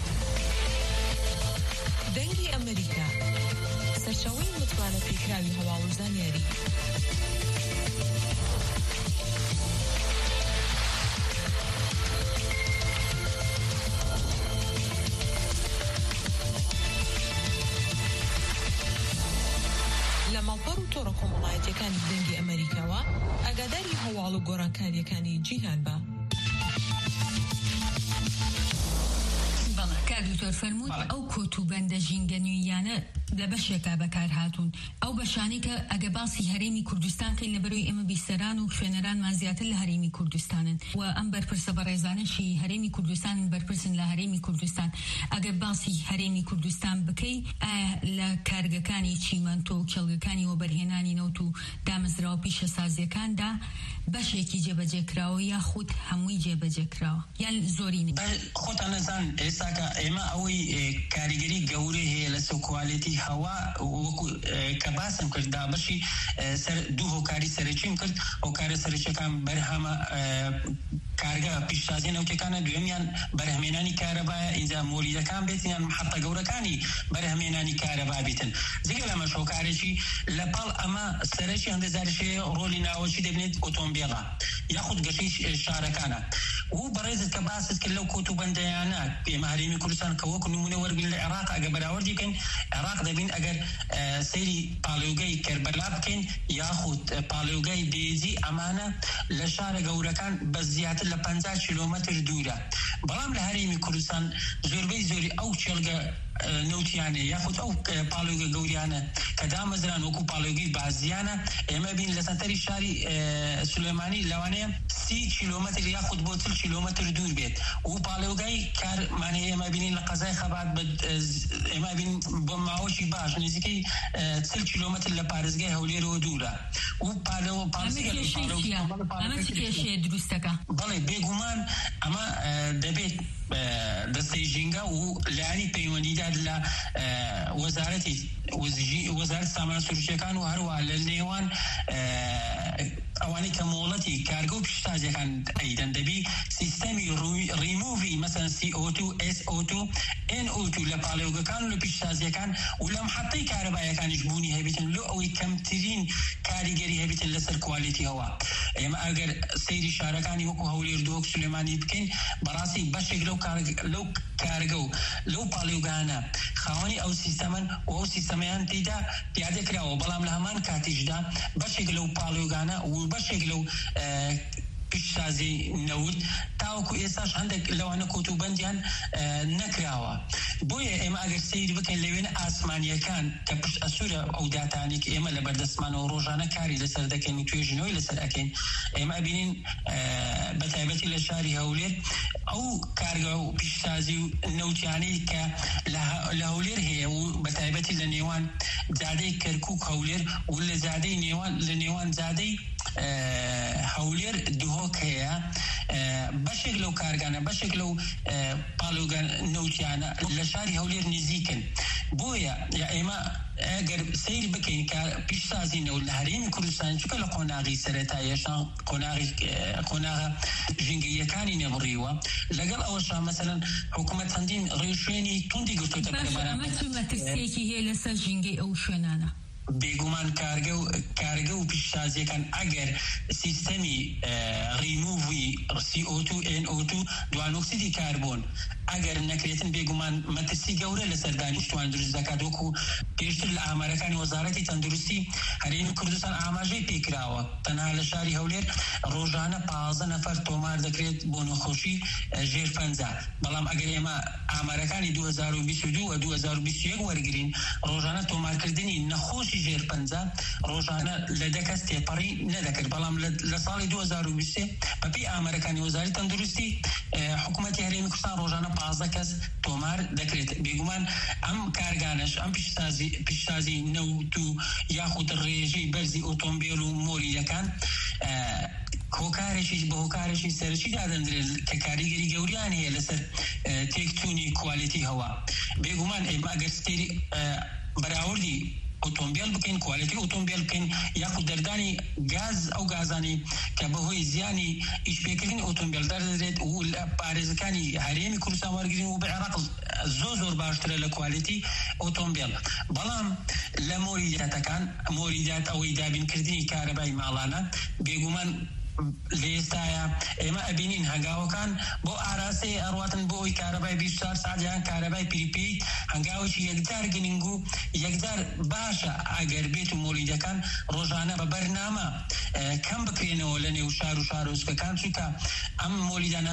دەنگی ئەمریکا سەرچاوەی متمانە پێکراوی هەواڵوزان یاری. لە ماڵپەڕ و تۆڕە کۆمەڵایەتیەکانی دەنگی ئەمریکاوە ئاگاداری هەواڵ و گۆڕانکاریەکانی جیهان بە. دکتۆر فەرموود ئەو کۆتوبەندە ژینگە نوێیانە لە بەشێکا بەکار هاتوون ئەو بەشانەی کە ئەگە باسی هەرێمی کوردستان کەین لەبەرەوەی ئێمە بیسەران و خوێنەرانمان زیاتر لە هەرێمی کوردستانن و ئەم بەرپرسە بەڕێزانەشی هەرێمی کوردستان بەرپرسن لە هەرێمی کوردستان. ئەگە باسی هەرێمی کوردستان بکەی ئایا لە کارگەکانی چیمەنتۆ و کێڵگەکانی وەبەرهێنانی نەوت و دامەزراوە پیشە سازیەکاندا بەشێکی جێبەجێکراوە یاخود هەمووی جێبەجێکراوە یان زۆرینی خۆتان نەزان ئێستاکە ئێمە ئەوەی کاریگەری گەورەی هەیە لە سەکوالیتی هەوا وەکو کە باسم کرد دابەشی دوو هۆکاری سەرەکیم کرد هۆکارە سەرەکیەکان بەرهەمە کارگە پیشسازی نەوتەکانە، دوێمیان بەرهەمێنانی کارەبایە ئینجا مۆلیدەکان بێتیان محەتە گەورەکانی بەرهەمێنانی کارەبا بێتن. جگە لەمە شۆکارێکی لەپاڵ ئەمە سەرەکی هەندێک جارشەیە ڕۆلی ناوەکی دەبنێت ئۆتۆمبیڵە یاخود گەشەی شارەکانە و بەڕێزت کە باست کرد لەو کۆتوبەندەیانە ئێمە هەرێمی کوردستان کە وەکو نمونە وەرگین لە عێراق ئەگە بەراوردی بکەین عێراق دەبین ئەگەر سەیری پاڵێوگەی کەربەلا بکەین یاخود پاڵێوگەی بێجی ئەمانە لە شارە گەورەکان بە زیاتر لە پەنجا کیلۆمەتر دوورە. بەڵام لە هەرێمی کوردستان زۆربەی زۆری ئەو چێڵگە نەوتیانە یاخود ئەو پاڵێوگە گەوریانە کە دامەزران وەکو پاڵێوگەی بازیانە ئێمە بین لە سەنتەری شاری سولێمانی لەوانەیە سی کیلۆمەتر یاخود بۆ چل کیلۆمەتر دوور بێت و پاڵێوگای کارمانەیە ئێمە بینین لە قەزای خەبات ئێمە بین بۆ ماوەشی باش نزیکەی چل کیلۆمەتر لە پارێزگای هەولێرەوە دوورە و پاڵێوە پارێزگای دروستەکە. بەڵێ بێگومان ئەمە دەبێت دەستەی ژینگە و لایانی پەیوەندیدار لە وەزارەتی وەزارەت سامانە سروشتیەکان و هەروە لە نێوان ئەوانەی کە مۆڵەتی کارگە و پیشتازیەکان ئەیدەن دەبی سیستەمی ریموڤی مەسەن سی ئۆ تو ئس ئۆ تو ئێن ئۆ تو لە پاڵێوگەکان و لە پیشتازیەکان و لە محەتەی کارەبایەکانیش بوونی هەبێتن لۆ ئەوەی کەمترین کاریگەری هەبێتن لەسەر کوالیتی هەوا. ئێمە ئەگەر سەیری شارەکانی وەکو هەولێر دۆک سولێمانی بکەین بەڕاستی بەشێک لەو لەو کارگە و لەو پاڵێوگانە خاوەنی ئەو سیستەمن و ئەو سیستەمەیان تێدا پیادە کراوە، بەڵام لە هەمان کاتیشدا بەشێک لەو پاڵێوگانە و بەشێک لەو پیشسازی نەوت تاوەکو ئێستاش هەندێک لەوانە کۆتوبەندیان نەکراوە. بۆیە ئێمە ئەگەر سەیری بکەین لەوێنە ئاسمانیەکان کە پشت ئەسوورە ئەو داتانی کە ئێمە لە بەردەستمانەوە ڕۆژانە کاری لەسەر دەکەین و توێژینەوەی لەسەر ئەکەین ئێمە ئەبینین بە تایبەتی لە شاری هەولێر ئەو کارگە و پیشتازی و نەوتیانەی کە لە هەولێر هەیە و بە تایبەتی لە نێوان جادەی کەرکووک هەولێر و لە زادەی نێوان لە نێوان زادەی هەولێر دهۆک هەیە بەشێک لەو کارگانە بەشێک لەو پاڵۆگان نەوتیانە لە شاری هەولێر نزیکن بۆیە ئێمە ئەگەر سیر بکەین کە پیشسازینەوە لە هەرێمی کوردستان چونکە لە قۆناغی سەرەتاییەشان قۆناغە ژینگەیەکانی نەبڕیوە لەگەڵ ئەوەشا مەسەلەن حکوومەت چەندین ڕێوشوێنی توندی گرتووەتە مەترسیەکی هەیە لەسەر ژینگەی ئەو شوێنانە بێگومان کارگە و کارگە و پیشسازیەکان ئەگەر سیستەمی ڕیموڤی سی ئۆ تو ئێن ئۆ تو دوانۆکسیدی کاربۆن ئەگەر نەکرێتن بێگومان مەترسی گەورە لەسەر دانیشتوان دروست دەکات وەکو پێشتر لە ئامارەکانی وەزارەتی تەندروستی هەرێمی کوردستان ئاماژەی پێکراوە تەنها لە شاری هەولێر ڕۆژانە پازدە نەفەر تۆمار دەکرێت بۆ نەخۆشی ژێر پەنجا بەڵام ئەگەر ئێمە ئامارەکانی دوو هەزار و بیست و دوو و دوو هەزار و بیست و یەک وەرگرین ڕۆژانە تۆمارکردنی نەخۆشی ژێر پەنجا ڕۆژانە لە دە کەس تێپەڕی نەدەکرد بەڵام لە ساڵی دوو هەزار و بیست بەپێی ئامارەکانی وەزارەتی تەندروستی حکوومەتی هەرێمی کوردستان ڕۆژانە پازدە کەس تۆمار دەکرێت بێگومان ئەم کارگانش ئەم پیشتازی نەوت و یاخود ڕێژەی بەرزی ئۆتۆمبیل و مۆریلەکان هۆکارێکیش بە هۆکارێکی سەرچی دادەندرێت کە کاریگەری گەوریان هەیە لەسەر تێکچوونی کوالیتی هەوا بێگومان ئێمە ئەگەر ستێری بەراوردی ئۆتۆمبیل بکەین کوالیتی ئۆتۆمبیل بکەین یاخود دەردانی گاز ئەو گازانی کە بەهۆی زیانی ئیشپێکردنی ئۆتۆمبیل دەردەدرێت و لە پارێزەکانی هەرێمی کوردستان وەرگرین و بە عێراق زۆر زۆر باشترە لە کوالیتی ئۆتۆمبیل بەڵام لە مۆریداتەکان مۆریدات ئەوەی دابینکردنی کارەبای ماڵانە بێگومان لە ئێستاە ئێمە ئەبینین هەنگاوەکان بۆ ئاراستەی ئەڕواتن بۆ ئەوی کارەبای بیست و چوار ساعتیان کارەبای پریپەید هەنگاوێکی یەکجار گرنگ و یەکجار باشە ئەگەر بێت و مۆلیدەکان ڕۆژانە بە بەرنامە کەم بکرێنەوە لە نێو شار و شارۆچکەکان چونکە ئەم مۆلیدانە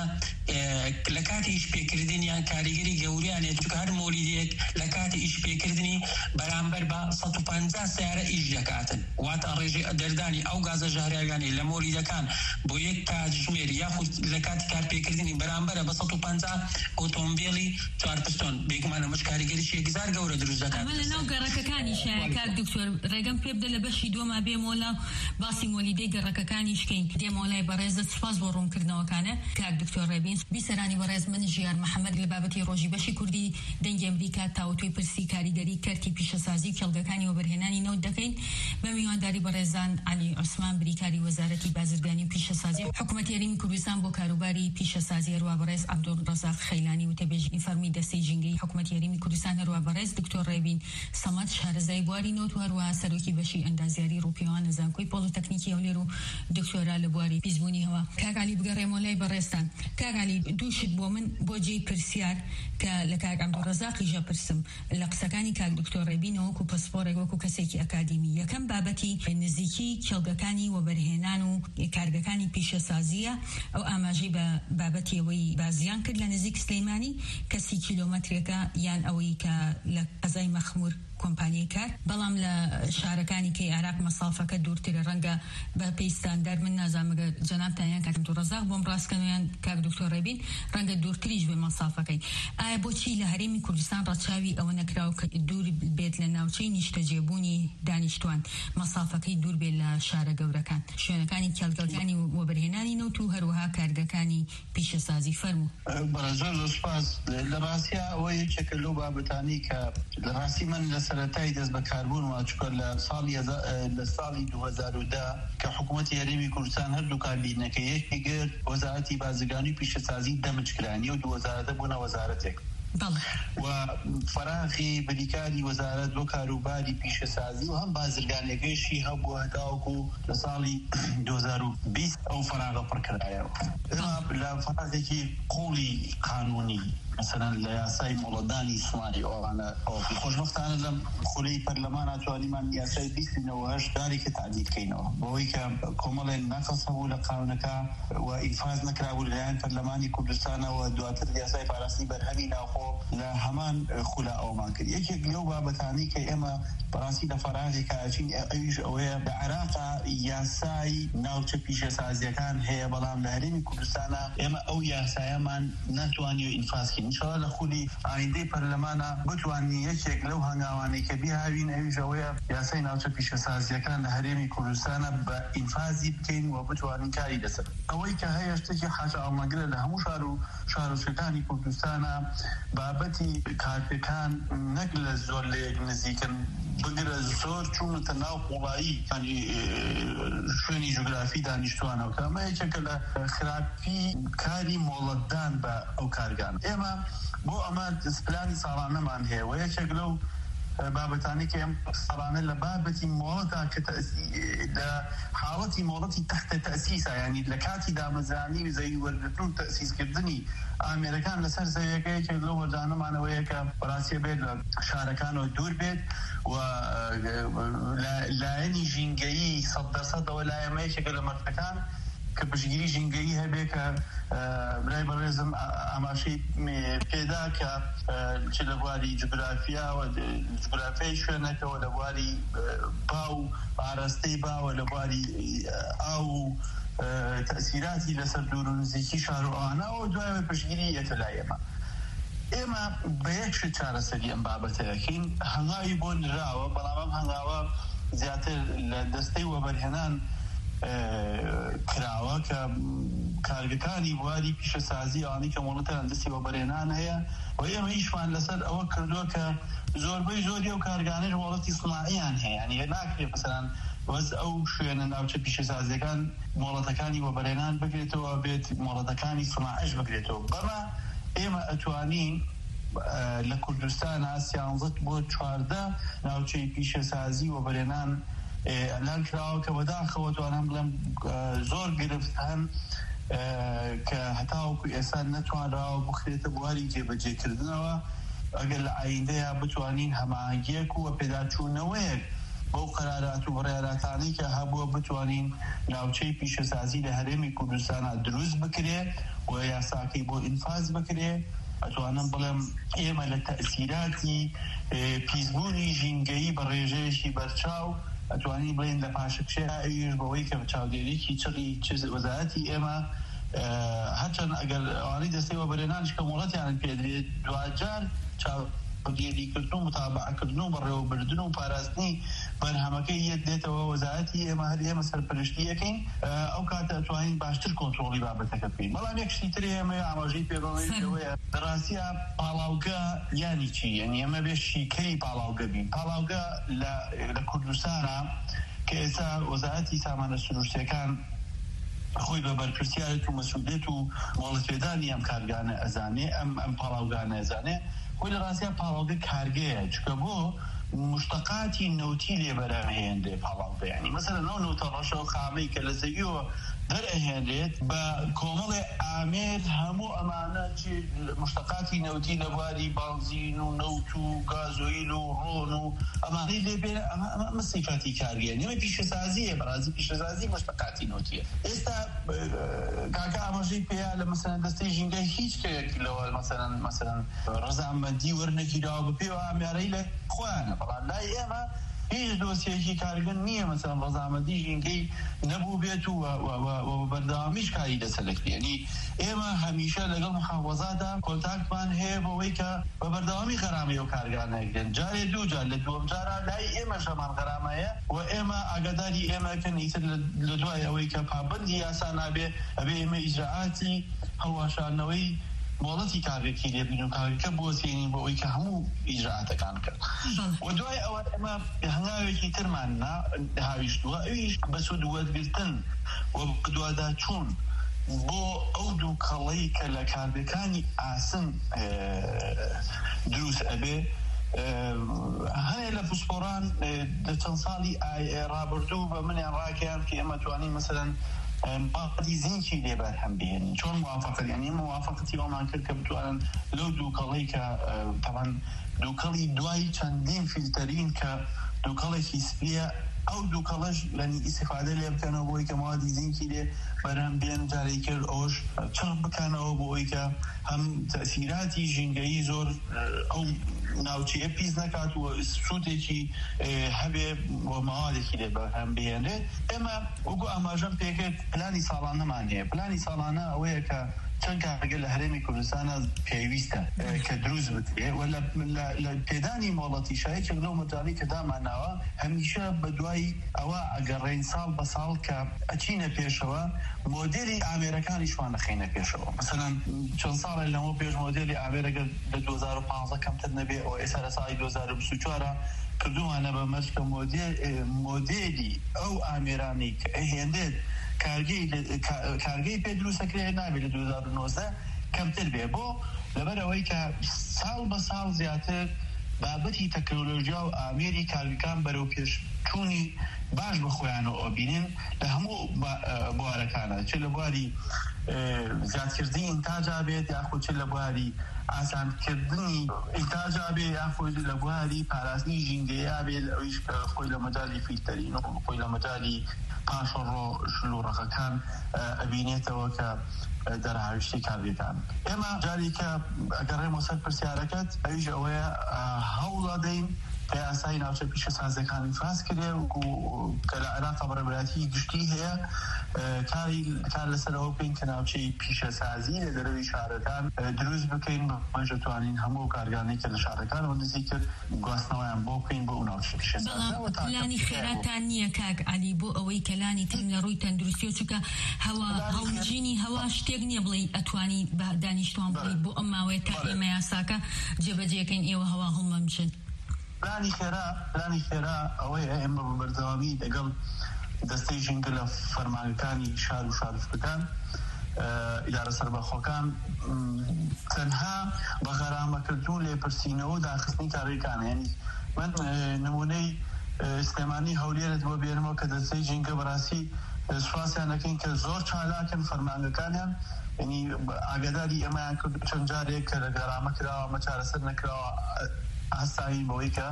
لە کاتی ئیشپێکردنیان کاریگەری گەوریانێت چونکە هەر مۆلیدێک لە کاتی ئیشپێکردنی بەرامبەر بە سەد و پەنجا سیارە ئیش دەکاتن واتە ڕێژەی دەردانی ئەو گازە ژەهراویانی لە مۆلیدەکان بۆ یەک کاتژمێر یاخود لە کاتی کارپێکردنی بەرامبەرە بە سەد و پەنجا ئۆتۆمبیلی چوار پستۆن بێگومان ئەمەش کاریگەریی یەکجار گەورە دروست دەکات. ئەمە لەناو گەڕەکەکانی شایە کار دکتۆر ڕێگەم پێ بدە لە بەشی دووەما بێمەوە باسی مۆلیدەی گەڕەکەکانی شکەین دێمەوەلای بەڕێزە سوپاس بۆ ڕوونکردنەوەکانە کار دکتۆر ڕێبین بیسەرانی بەڕێز من ژیار محەممەد لە بابەتی ڕۆژی بەشی کوردی دەنگی ئەمریکا تاوتوی پرسی کاریگەری کەرتی پیشەسازی کێڵگەکانی وەبەرهێنانی نەوت دەکەین بە میوانداری بەڕێزان علی عوسمان بریکاری وەزارەتی بازرگانی و پیشەسازی حکوومەتی هەرێمی کوردستان بۆ کاروباری پیشەسازی هەروە بەڕێز عەبدولڕەزاق خەیلانی وتەبێژی فەرمی دەستەی ژینگەی حکوومەتی هەرێمی کوردستان هەروە بەڕێز دکتۆر ڕێبین سەمەد شارەزای بواری نۆت و هەروە سەرۆکی بەشی ئەندازیاری ڕووپیەوان زانکۆی پۆلتەکنیکی هەولێر و دکتۆرا لە بواری پیسبوونی هەوا کاکالی بگەڕێمەوە لای بەڕێستان کاکالی دووشت بۆ من بۆ جێی پرسیار کە لە کاک عەبدولڕەزاقی ژە پرسم لە قسەکانی کاک دکتۆر ڕێبینەوە وەکو پەسپۆرێک وەکو کەسێکی ئەکادیمی یەکەم بابەتی نزیکی کێڵگەکانی وەبەرهێنان و کارگەکانی پیشەسازیە ئەو ئاماژەی بە بابەتی ئەوەی بازیان کرد لە نزیک سلەیمانی کەسی کیلۆمەترێکە یان ئەوەی کە لە قەزای مەخمور کۆمپانیای کار بەڵام لە شارەکانی کەی عێراق مەسافەکە دوورترە ڕەنگە بە پێیستاندەر من نازانمەگە جەنابتانیان کاک عەبدولڕەزاق بۆم ڕاستکەنویان کاک دکتۆر ڕێبین ڕەنگە دوورتریش بێ مەسافەکەی ئایا بۆچی لە هەرێمی کوردستان ڕەچاوی ئەوە نەکراو کە دوور بێت لە ناوچەی نیشتەجێبوونی دانیشتوان مەسافەکەی دوور بێت لە شارە گەورەکان شوێنەکانی کێڵگەکانی وەبەرهێنانی نەوت و هەروەها کارگەکانی پیشەسازی فەرموو بەڕێزۆر سوپاس لە ڕاستیە ئەوە یەکێکە لەو بابەتانی کە لە ڕاستی من لە سەرەتای دەست بەکاربوون واچکە لە ساڵی لە ساڵی دوو هەزار و دە کە حکوومەتی هەرێمی کوردستان هەردوو کابینەکە یەکی گرت وەزارەتی بازرگانی و پیشەسازی دەمجکرانی و دوو وەزارەتە بوونە وەزارەتێک و فراغی بریکاری وەزارەت بۆ کاروباری پیشەسازی و هەم بازرگانیەکەیشی هەبووە هەتاوەکو لە ساڵی دوو هەزار و بیست ئەو فراغە پڕکرایەوە لە فراغێکی قوڵی قانونی مثلا لە یاسای مۆڵەتدانی سڵامی ئەوانە خۆشبەختانە لەم خولەی پەرلەمانە توانیمان یاسای بیست و هەشت دارێکە تعدیل بکەینەوە بەوەی کە کۆمەڵێن نەقەس هەبوو لە قانونەکە و ئینفاز نەکرابوو لەلایەن پەرلەمانی کوردستانەوە دواتر یاسای پاراستنی بەرهەمی ناوخۆ لە هەمان خولا ئەومان کرد. یەکێک لەو بابەتانی کە ئێمە بەڕاستی لە فەرانسێکە ئەچین ئەویش ئەوەیە لە عێراقا یاسای ناوچە پیشەسازیەکان هەیە بەڵام لە هەرێمی کوردستانە ئێمە ئەو یاسایەمان ناتوانانی و ئینفازکەین. ئینشاڵڵا لە خولی ئایندەی پەرلەمانە بتوانین یەکێک لەو هەنگاوانەی کە بیهاوین ئەویش ئەوەیە یاسای ناوچە پیشەسازیەکان لە هەرێمی کوردستانە بە ئینفازی بکەین و بتوانین کاری لەسەر ئەوەی کە هەیە شتێکی حاشا ئەڵمەگرە لە هەموو شار و شارۆچکەکانی کوردستانە بابەتی کارپێکان نەک لە زۆر لە یەک نزیکن بگرە زۆر چوونەتە ناو قوڵایی شوێنی جوگرافی دانیشتوانەوە کە ئەمە یەکێکە لە خراپی کاری مۆڵەتدان بە ئەو کارگان. ئێمە بۆ ئەمە پلانی ساڵانەمان هەیە و یەکێک لەو بابەتانی کە ئەم ساڵانە لە بابەتی مۆڵەتا کە لە حاڵەتی مۆڵەتی تەختە تەسیسە یعنی لە کاتی دامەزرانی و زەوی وەرگرتن و تەسیسکردنی ئامێرەکان لەسەر زەویەکە یەکێک لەو وەرجانەمانەوەیە کە بەڕاستی بێت لە شارەکانەوە دوور بێت و لایەنی ژینگەیی سەد دەرسەدەوە لایەمە یەکێکە لە مەرجەکان کە پشگیری ژینگەیی هەبێ کە برای بەڕێزم ئاماشەی پێدا کە چ لە بواری جوگرافیا و جوگرافیای شوێنەکەەوە لە بواری باو پاراستەی باوە لە بواری ئاو و تەسیراتی لەسەر دوور و نزیکی شار و ئاوانەوە دوایەوە پشگیری یەکە لایەمە. ئێمە بە یەکش چارەسەری ئەم بابەتەکەین هەنگاوی بۆ نراوە بەڵام ئەم هەنگاوە زیاتر لە دەستەی وەبەرهێنان کراوە کە کارگەکانی بواری پیشەسازی ئەوانەی کە مۆڵەتیان دەستی وەبەرهێنان هەیە و ئێمە هیچمان لەسەر ئەوە کردووە کە زۆربەی زۆری ئەو کارگانەی مۆڵەتی سڵاعیان هەیە یعنی ناکرێت مەسەڵەن وەز ئەو شوێنە ناوچە پیشەسازیەکان مۆڵەتەکانی وەبەرهێنان بگرێتەوە بێت مۆڵەتەکانی سڵاعیش بگرێتەوە. بەڵام ئێمە ئەتوانین لە کوردستانە سیانزەت بۆ چواردە ناوچەی پیشەسازی وەبەرهێنان ئەلان کراوە کە بەداخەوە توانم بڵێم زۆر گرفت هەن کە هەتاوەکو ئێستا نەتوانراوە بخرێتە بواری جێبەجێکردنەوە ئەگەر لە ئایندەیە بتوانین هەماهەنگیەک و پێداچوونەوەیەک بەو قەرارات و بڕیارەتانەی کە هەبووە بتوانین ناوچەی پیشەسازی لە هەرێمی کوردستانە دروست بکرێ و یاساکەی بۆ ئینفاز بکرێ. ئەتوانم بڵێم ئێمە لە تەئسیراتی پیسبوونی ژینگەیی بە ڕێژەیەکی بەرچاو ئەتوانین بڵێن لە پاشەکشەیە ئەویش بەوەی کە چاودێریکی چڕی وەزارەتی ئێمە هەرچەند ئەگەر ئەوانەی دەستەی وەبەرهێنانیش کە مۆڵەتیان پێدرێت دوجار چاودێریکردن و متابعەکردن و بەڕێوەبردن و پاراستنی بەرهەمەکەی یەک دێتەوە وەزارەتی ئێمە هەر ئێمە سەرپەرشتی یەکەین ئەو کاتە ئەتوانین باشتر کۆنتڕۆڵی بابەتەکە بکەین. بەڵام یەک شتی ترێ ئێمە ئاماژەی پێڕۆیەوەیە ڕاستیە پاڵاوگە یانی چی یعنی ئەمە بێ شیکەی پاڵاوگە بین. پاڵاوگە لە کوردستانە کە ئێستا وەزارەتی سامانە سروشتیەکان خۆی بە بەرپرسیارێت و مەسئولیت و مۆڵەتپێدانی ئەم کارگانە ئەزانێ ئەم ئەم پاڵاوگانە ئەزانێ خۆی لە ڕاستیان پاڵاوگە کارگەیە چکە بۆ مشتقاتی نەوتی لێ بەرهەمهێندێ پاڵاوگە یعنی مەسەلەن ئەو نەوتە ڕەشە و خامەی کە لە زەویەوە دەرئەهێنرێت بە کۆمەڵێ ئامێر هەموو ئەمانە مشتقاتی نەوتی لە بواری بانزین و نەوت و گازۆیل و ڕۆن و ئەمانەی لێبێنە ئەمە سیفەتی کارگەیە نێمە پیشەسازیە بەڕاستی پیشەسازی مشتقاتی نەوتیە. ئێستا کاکە ئاماژەی پێیا لە مەسەلەن دەستەی ژینگەی هیچ کەیەک لەوە مەسەلەن مەسەلەن ڕەزامەندی وەرنەگیراوە بەپێوە ئامیارەی لە خۆیانە بەڵام لای ئێمە هیچ دۆسیەکی کارگەن نییە مەسەلەن ڕەزامەندی ژینگەی نەبوو بێت و بەردەوامیش کاری دەسەلەکرێ. یعنی ئێمە هەمیشە لەگەڵ محافەزادا کۆنتاکتمان هەیە بەوەی کە بە بەردەوامی غەرامەی ئەو کارگانەکرێن جارێ دوو جار لە دووەم جارە لای ئێمە شەمان غەرامەیە و ئێمە ئاگاداری ئێمەکەن ئیتر لە دوای ئەوەی کە پابەندی یاسا نابێ ئەبێ ئێمە ئیجراعاتی هەڵواشاندنەوەی مۆڵەتی کارگەکی لێبین و کارگەکە بۆچێنین بۆ ئەوەی کە هەموو ئیجراعاتەکان کرد و دوای ئەوە ئێمە هەنگاوێکی ترمان هاویشتووە ئەویش بە سوودوەرگرتن و دوواداچوون بۆ ئەو دوو کەڵەی کە لە کارگەکانی ئاسن دروست ئەبێ. هەیە لە پسپۆران چەند ساڵی ڕابردوو بە منیان ڕاکەیان کە ئێمە توانین مەسەلەن مادی زینکی لێبەر هەم بێنین چۆن موافقت یعنی موافقتی ئەومان کرد کە بتوانن لەو دووکەڵەی کە تەمان دووکەڵی دوای چەندین فیلتەرین کە دووکەڵێکی سپیە ئەو دووکەڵەش لەنی ئیسیفادە لێ بکەنەوە بۆی کە مادی زینکی لێ بەرهەم بێن جارێک کرد ئەوش چڕ بکەنەوە بۆی کە هەم تەسیراتی ژینگەیی زۆر ئەو ناوچەیە پیس نەکات و سوودێکی هەبێ بۆ ماوەیەکی لێ بەرهەم بهێنرێت ئێمە وەکو ئاماژەم پێکرد پلانی ساڵانەمان هەیە پلانی ساڵانە ئەوەیە کە چەند کارگە لە هەرێمی کوردستانە پێویستە کە دروست بکرێ و لە پێدانی مۆڵەتی شایەکێک لەو مەجاڵی کە داماناوە هەمیشە بە دوای ئەوە ئەگەڕێین ساڵ بە ساڵ کە ئەچینە پێشەوە مۆدێلی ئامێرەکانیشوان نەخینە پێشەوە مەسەلەن چەند ساڵێک لەمەوە پێش مۆدێلی ئامێرەگە لە دوو هەزار و پانزدە کەمتر نەبێ ئەو ئێستا لە ساڵی دوو هەزار و بیست و چوارە کردووانە بە مەرجکە مۆدێلی ئەو ئامێرانی کە ئەهێندێت کارگەی پێ دروستەکرێت نابێت لە دوو هەزار و نۆزدە کەمتر بێ بۆ لەبەرەوەی کە ساڵ بە ساڵ زیاتر بابەتی تەکنۆلۆژیا و ئامێری کارگەکان بەرەو پێشچوونی باش بە خۆیانەوە بینن لە هەموو بوارەکانە چ لە بواری زیادکردنی ئینتاجا بێت یاخود چ لە بواری ئاسانکردنی ئینتاجا بێ یاخود لە بواری پاراستنی ژینگەیە بێت ئەویش خۆی لە مەجالی فیلتەرین و خۆی لە مەجالی پاشەڕۆ شلوڕەخەکان ئەبینێتەوە کە دەرهاویشتی کارگەکان ئێمە جاری کە ئەگەڕێمەوە سەر پرسیارەکەت ئەویش ئەوەیە هەوڵ دەدەین کە یاسای ناوچە پیشە سازەکانی فاس کرێ و کە لە عێراق بەڕێوەبەتی گشتی هەیە کار لەسەر ئەوە بکەین کە ناوچەی پیشە سازی لە دەرەوی شارەکان دروست بکەین بەمەش دەتوانین هەموو کارگانەی کە لە شارەکانەوە نزیک کرد گواستنەوەیان بۆ بکەین بۆ ئەو ناوچە پیشە سازەوە پلانی خێراتان نییە کاک عەلی بۆ ئەوەی کە لانی ترم لە ڕووی تەندروستی و چونکە هەوا هەڵبژینی هەوا شتێک نییە بڵێ ئەتوانی بە دانیشتوان بڵێ بۆ ئەم ماوەیە تا ئێمە یاساکە جێبەجێکەین ئێوە هەوا هەڵمە بچن پلانی خێرا پلانی خێرا ئەوەیە ئێمە بە بەردەوامی لەگەڵ دەستەی ژینگە لە فەرمانەکانی شار و شارستەکان ئیدارە سەربەخۆکان تەنها بە غەرامەکردن لێپرسینەوە و داخستنی کارەکان یعنی من نمونەی سلێمانی هەولێرت بۆ بێنمەوە کە دەستەی ژینگە بەڕاستی سوپاسیان دەکەین کە زۆر چالاکن فەرمانەکانیان یعنی ئاگاداری ئێمەیان کرد چەند جارێک کە لە گەرامە کراوە ئەمە چارەسەر نەکراوە هەستاوی بەوەی کە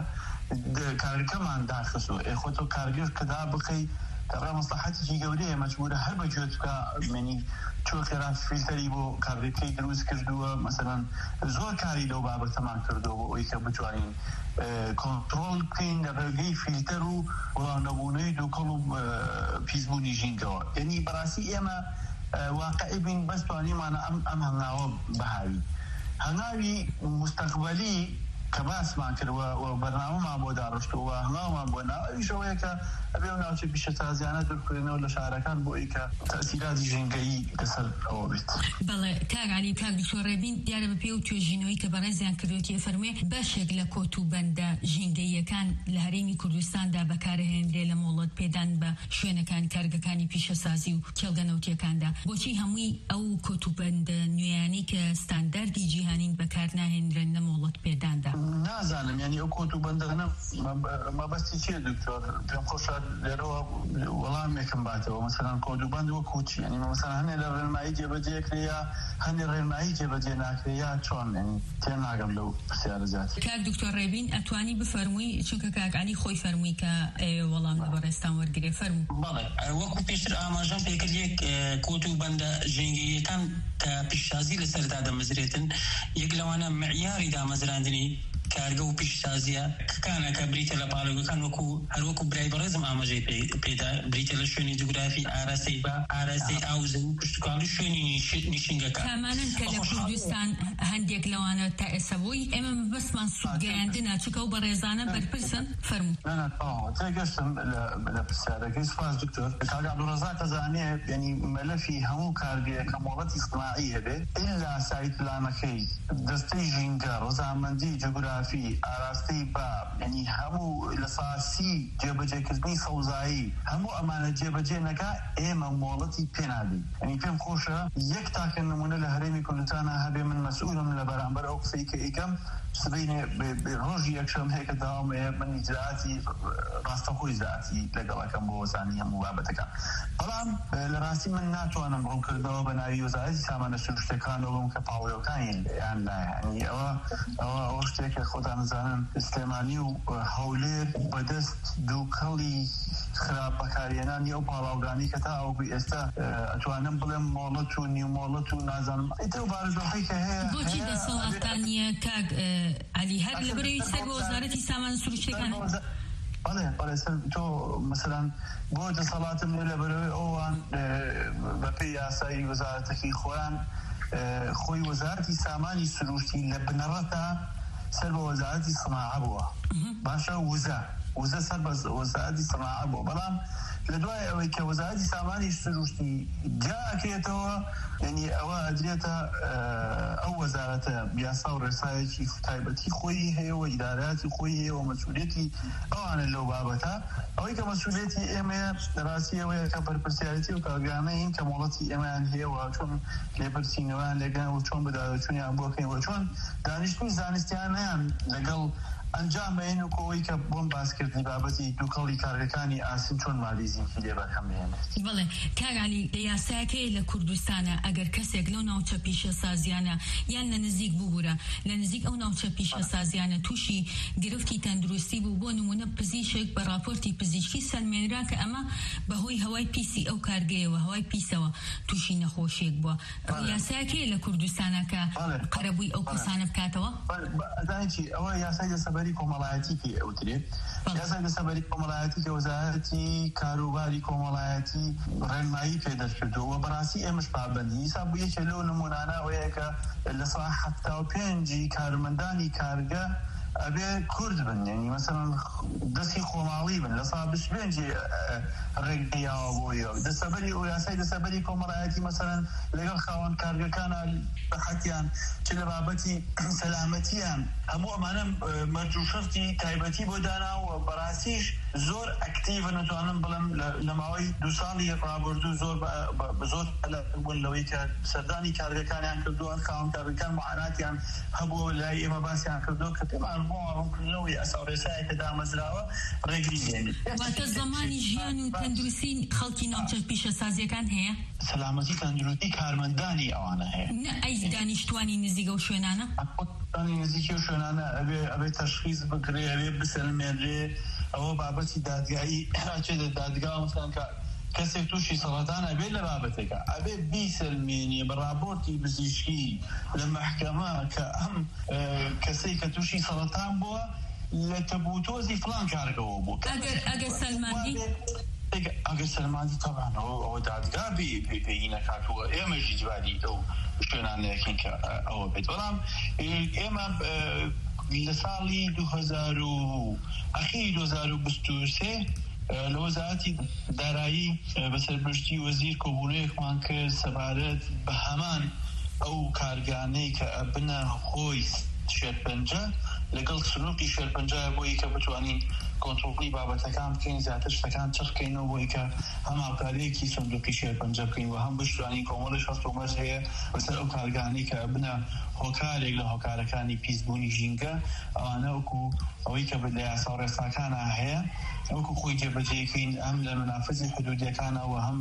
کارەکەمان داخستووە ئێخۆ تۆ کارگەر کەدا بکەی کەڕا مەسلحەتێکی گەورەیە مەجبورە هەر بەگوێت بکە بمێنی چۆ خێرا فیلتەری بۆ کارگەکەی دروست کردووە مەسەلەن زۆر کاری لەو بابەتەمان کردووە بۆ ئەوەی کە بتوانین کۆنتڕۆڵ بکەین لە ڕێگەی فیلتەر و وڵاونەبوونەوەی دووکەڵ و پیسبوونی ژینگەوە یعنی بەڕاستی ئێمە واقعی بین بەس توانیمانە ئەم هەنگاوە بەهاوی هەنگاوی مستەقبەلی کە باسمان کردوە و بەرنامەمان بۆ داڕشتووە هەنگاومان بۆ ئەویشەوەیە کە ئەبێ و ناوچە پیشە سازیانە دوورکردنەوە لە شارەکان بۆ ئەوەی کە تەسیراتی ژینگەیی لەسەر ئەوە بێت. بەڵێ کاک عەلی کاک دکتۆر ڕێبین دیارە بە پێ و توێژینەوەی کە بەڕێزیان کردوەتی فەرمووێ بەشێک لە کۆتوبەندە ژینگەییەکان لە هەرێمی کوردستاندا بەکارهێنرێ لە مۆڵەت پێدان بە شوێنەکانی کارگەکانی پیشە سازی و کێڵگەنەوتیەکاندا بۆچی هەمووی ئەو کۆتوبەندە نوێیانەی کە ستانداردی جیهانین بەکار ناهێنرێن لە مۆڵەت پێداندا؟ نازانم یعنی ئەو کۆتوبەندانە مەبەستی چییە دکتۆر پێم خۆشە لێرەوە وەڵامێکم باتەوە مەسەلەن کۆتوبەند وەکو چی یعنی مەسەلەن هەنێ لە ڕێنمایی جێبەجێکرێ هەنێ ڕێنمایی جێبەجێ ناکرێ یا چۆن یعنی تێم ناگەم لەو پرسیارە زیاتر. کاک دکتۆر ڕێبین ئەتوانی بفەرمووی چونکە کاک عەلی خۆی فەرمووی کە وەڵام لە بەڕێستان وەرگرێ فەرموو. بەڵێ وەکو پێشتر ئاماژەم پێکرد یەک کۆتوبەندە ژینگەییەکان کە پیشسازی لەسەردا دەمەزرێتن یەک لەوانە معیاری دامەزراندنی کارگە و پیشسازیە کەکانە کە بریتە لە پاڵێگەکان وەکو هەروەکو برای بەڕێزم ئاماژەی پێدا بریتە لە شوێنی جوگرافی ئاراستەی بە ئاراستەی ئاوزن و پشتکاڵی شوێنی نیشنگەکان کامانن کە لە کوردستان هەندێک لەوانە تا ئێستا بووی ئێمە بەسمان سوودگەیاندنە چونکە ئەو بەڕێزانە بەرپرسن فەرموو. تێگەشتم لە پرسیارەکەی سوپاس دکتۆر. کاک عەبدوڕەزاق دەزانێت یعنی مەلەفی هەموو کارگەیەکە مۆڵەتی سناعی هەبێت ئیلا سایت پلانەکەی دەستەی ژینگە ڕەزامەندی جوگرافی ئەترافی ئاراستی با ینی هەموو لە ساسی جێبەجێکردنی سەوزایی هەموو ئەمانە جێبەجێ نەکا ئێمە مۆڵەتی پێنادی ینی پێم خۆشە یەک تاکە نمونە لە هەرێمی کوردستانە هەبێ من مەسئولم لە بەرامبەر ئەو قسەی کە ئیکەم سبەینێ ڕۆژی یەکشەم هەیە کە داوامەیە من ئیجراعاتی ڕاستەخۆی ئیجراعاتی لەگەڵەکەم بۆ وەزانی هەموو بابەتەکان بەڵام لە ڕاستی من ناتوانم ڕوونکردنەوە بە ناوی وەزارەتی سامانە سروشتەکانەوە بم کە پاڵێوەکانیان یان ینی ئەوە ئەوە ئەوە شتێکە خۆتان نزانن سلێمانی و هەولێر بەدەست دووکەڵی خراپ بەکارهێنانی ئەو پاڵاوگانی کە تا ئەوبی ئێستا ئەتوانم بڵێم مۆڵەت و نیو مۆڵەت و نازانم ئیتر بارزۆخەی کە هەیە بۆچی دەسەڵاتانیە کاک عەلی هەر لەبەرەوەی سەر بە وەزارەتی سامان سروشتەکان بەڵێ بەڵێ تۆ مەسەلەن بۆ دەسەڵاتم لێ لەبەرەوەی ئەوان بەپێی یاسایی وەزارەتەکەی خۆیان خۆی وەزارەتی سامانی سروشتی لە بنەڕەتە سەر بە وەزارەتی سەناعە بووە باشە وزە وزە سەر بە وەزارەتی سەناعە بووە بەڵام لە دوای ئەوەی کە وەزارەتی سامانی سروشتی جاکرێتەوە ینی ئەوە ئەدرێتە ئەو وەزارەتە یاسا و ڕێسایەکی تایبەتی خۆی هەیە و ئیدارەتی خۆی هەیە و مەسئولیەتی ئەوانە لەو بابەتە ئەوەی کە مەسئولیەتی ئێمەیە لەڕاستی ئەوەیە کە بەرپرسیارەتی و کارگرانەیین کە مۆڵەتی ئێمەیان هەیە و چۆن لێبەرچینەوەیان لێگەن و چۆن بەداوەچوونیان بۆکەین و چۆن دانیشتوی زانستیانیان لەگەڵ ئەنجامەین و کۆی کە بۆم باسکردنی بابەتی دووکەڵی کارگەکانی ئاسین چۆن مالیزیکی لێ بەرهەم بهێنێت. بەڵێ کاگالی لە یاساکەی لە کوردستانە ئەگەر کەسێک لەو ناوچە پیشە سازیانە یان لە نزیک ببوورە لە نزیک ئەو ناوچە پیشە سازیانە تووشی گرفتی تەندروستی بوو بۆ نمونە پزیشک بە راپۆرتی پزیشکی سەلمێنرا کە ئەمە بەهۆی هەوای پیسی ئەو کارگەیەوە هەوای پیسەوە تووشی نەخۆشیێک بووە. یاساکەی لە کوردستانە کە قەرەبووی ئەو کەسانە بکاتەوە ئەزانیی ئەوە یاسای دەسەبەری کۆمەڵایەتی کە ئەوترێت یاسای دەسەبەری کۆمەڵایەتی کە وەزارەتی کاروباری کۆمەڵایەتی ڕێنمایی پێدەرکردووە بەڕاستی ئێمەش پابەندی حساب بوو یەکێ لەو نمونانە ئەوەیە کە لە ساڵ هەفتا و پێنجی کارمەندانی کارگە ئەبێ کورد بن ینی مەسەڵەن دەستی خۆماڵی بن لە ساڵ بیست و پێنجی ڕێگەیاوە بۆیە دەسەبەری ئەو یاسای دەسەبەری کۆمەڵایەتی مەسەڵەن لەگەڵ خاوەن کارگەکانە بەحەتیان چ لە بابەتی سەلامەتیان هەموو ئەمانە مەرج و شەرتی تایبەتی بۆ داناوە بەڕاستیش زۆر ئەکتیڤ نەتوانم بڵم لە ماوەی دو ساڵی ڕابردوو زۆر زۆر بوون لەوەی کە سەردانی کارگەکانیان کردووە خاوەن کارگەکان معاناتیان هەبووە لای ئێمە باسییان کردووە کە پێمان بۆ ڕوونکردنەوەی ئەساڕێسایەکە دامەزراوە ڕێگری دێنێت. واتە زەمانی ژیان و تەندروستی خەڵکی ناوچە پیشە سازیەکان هەیە؟ سەلامەتی تەندروستی کارمەندانی ئەوانە هەیە. ئەی دانیشتوانی نزیکە و شوێنانە؟ دانی نزیکی و شوێنانە ئەبێ ئەبێ تەشخیص بکرێ ئەبێ بسەلمێنرێ ئەوە بابەتی دادگایی چێتە دادگا مثلەن کە کەسێک تووشی سەڵاتانە ئەبێ لە بابەتێکە ئەبێ بیسەلمێنێ بە راپۆرتی پزیشکی لە مەحکەمە کە ئەم کەسەی کە تووشی سەڵاتان بووە لە تەبوتۆزی فڵان کارگەوە بوو ئەگەر سەلماندی ئەگەر سەلماندی تەبعاً ئەوە دادگا پێی نەکاتووە ئێمەژی جوادی ئەو شوێنانەیەکین کە ئەوە بێت بەڵام ئێمە لە ساڵی دوو هەزار و ئەخیری دوو هەزار و بیست و سێ لە وەزارەتی دارایی بەسەربرشتی وەزیر کۆبوونەیەکمان کرد سەبارەت بە هەمان ئەو کارگانەی کە ئەبنە خۆی شێرپەنجە لەگەڵ سنووقی شێرپەنجە بۆی کە بتوانین کۆنتڕۆڵی بابەتەکان بکەین زیاتر شتەکان چڕ بکەینەوە بۆی کە هەم هاوکاریەکی سندوقی شێرپەنجە بکەین و هەم بشتوانین کۆمەڵی شەست و مەرج هەیە بەسەر ئەو کارگانەی کە بنە هۆکارێک لە هۆکارەکانی پیسبوونی ژینگە ئەوانە وەکو ئەوەی کە لە یاسا و ڕێساکانە هەیە وەکو خۆی جێبەجێکەین ئەم لە منافذی حدودیەکانەوە هەم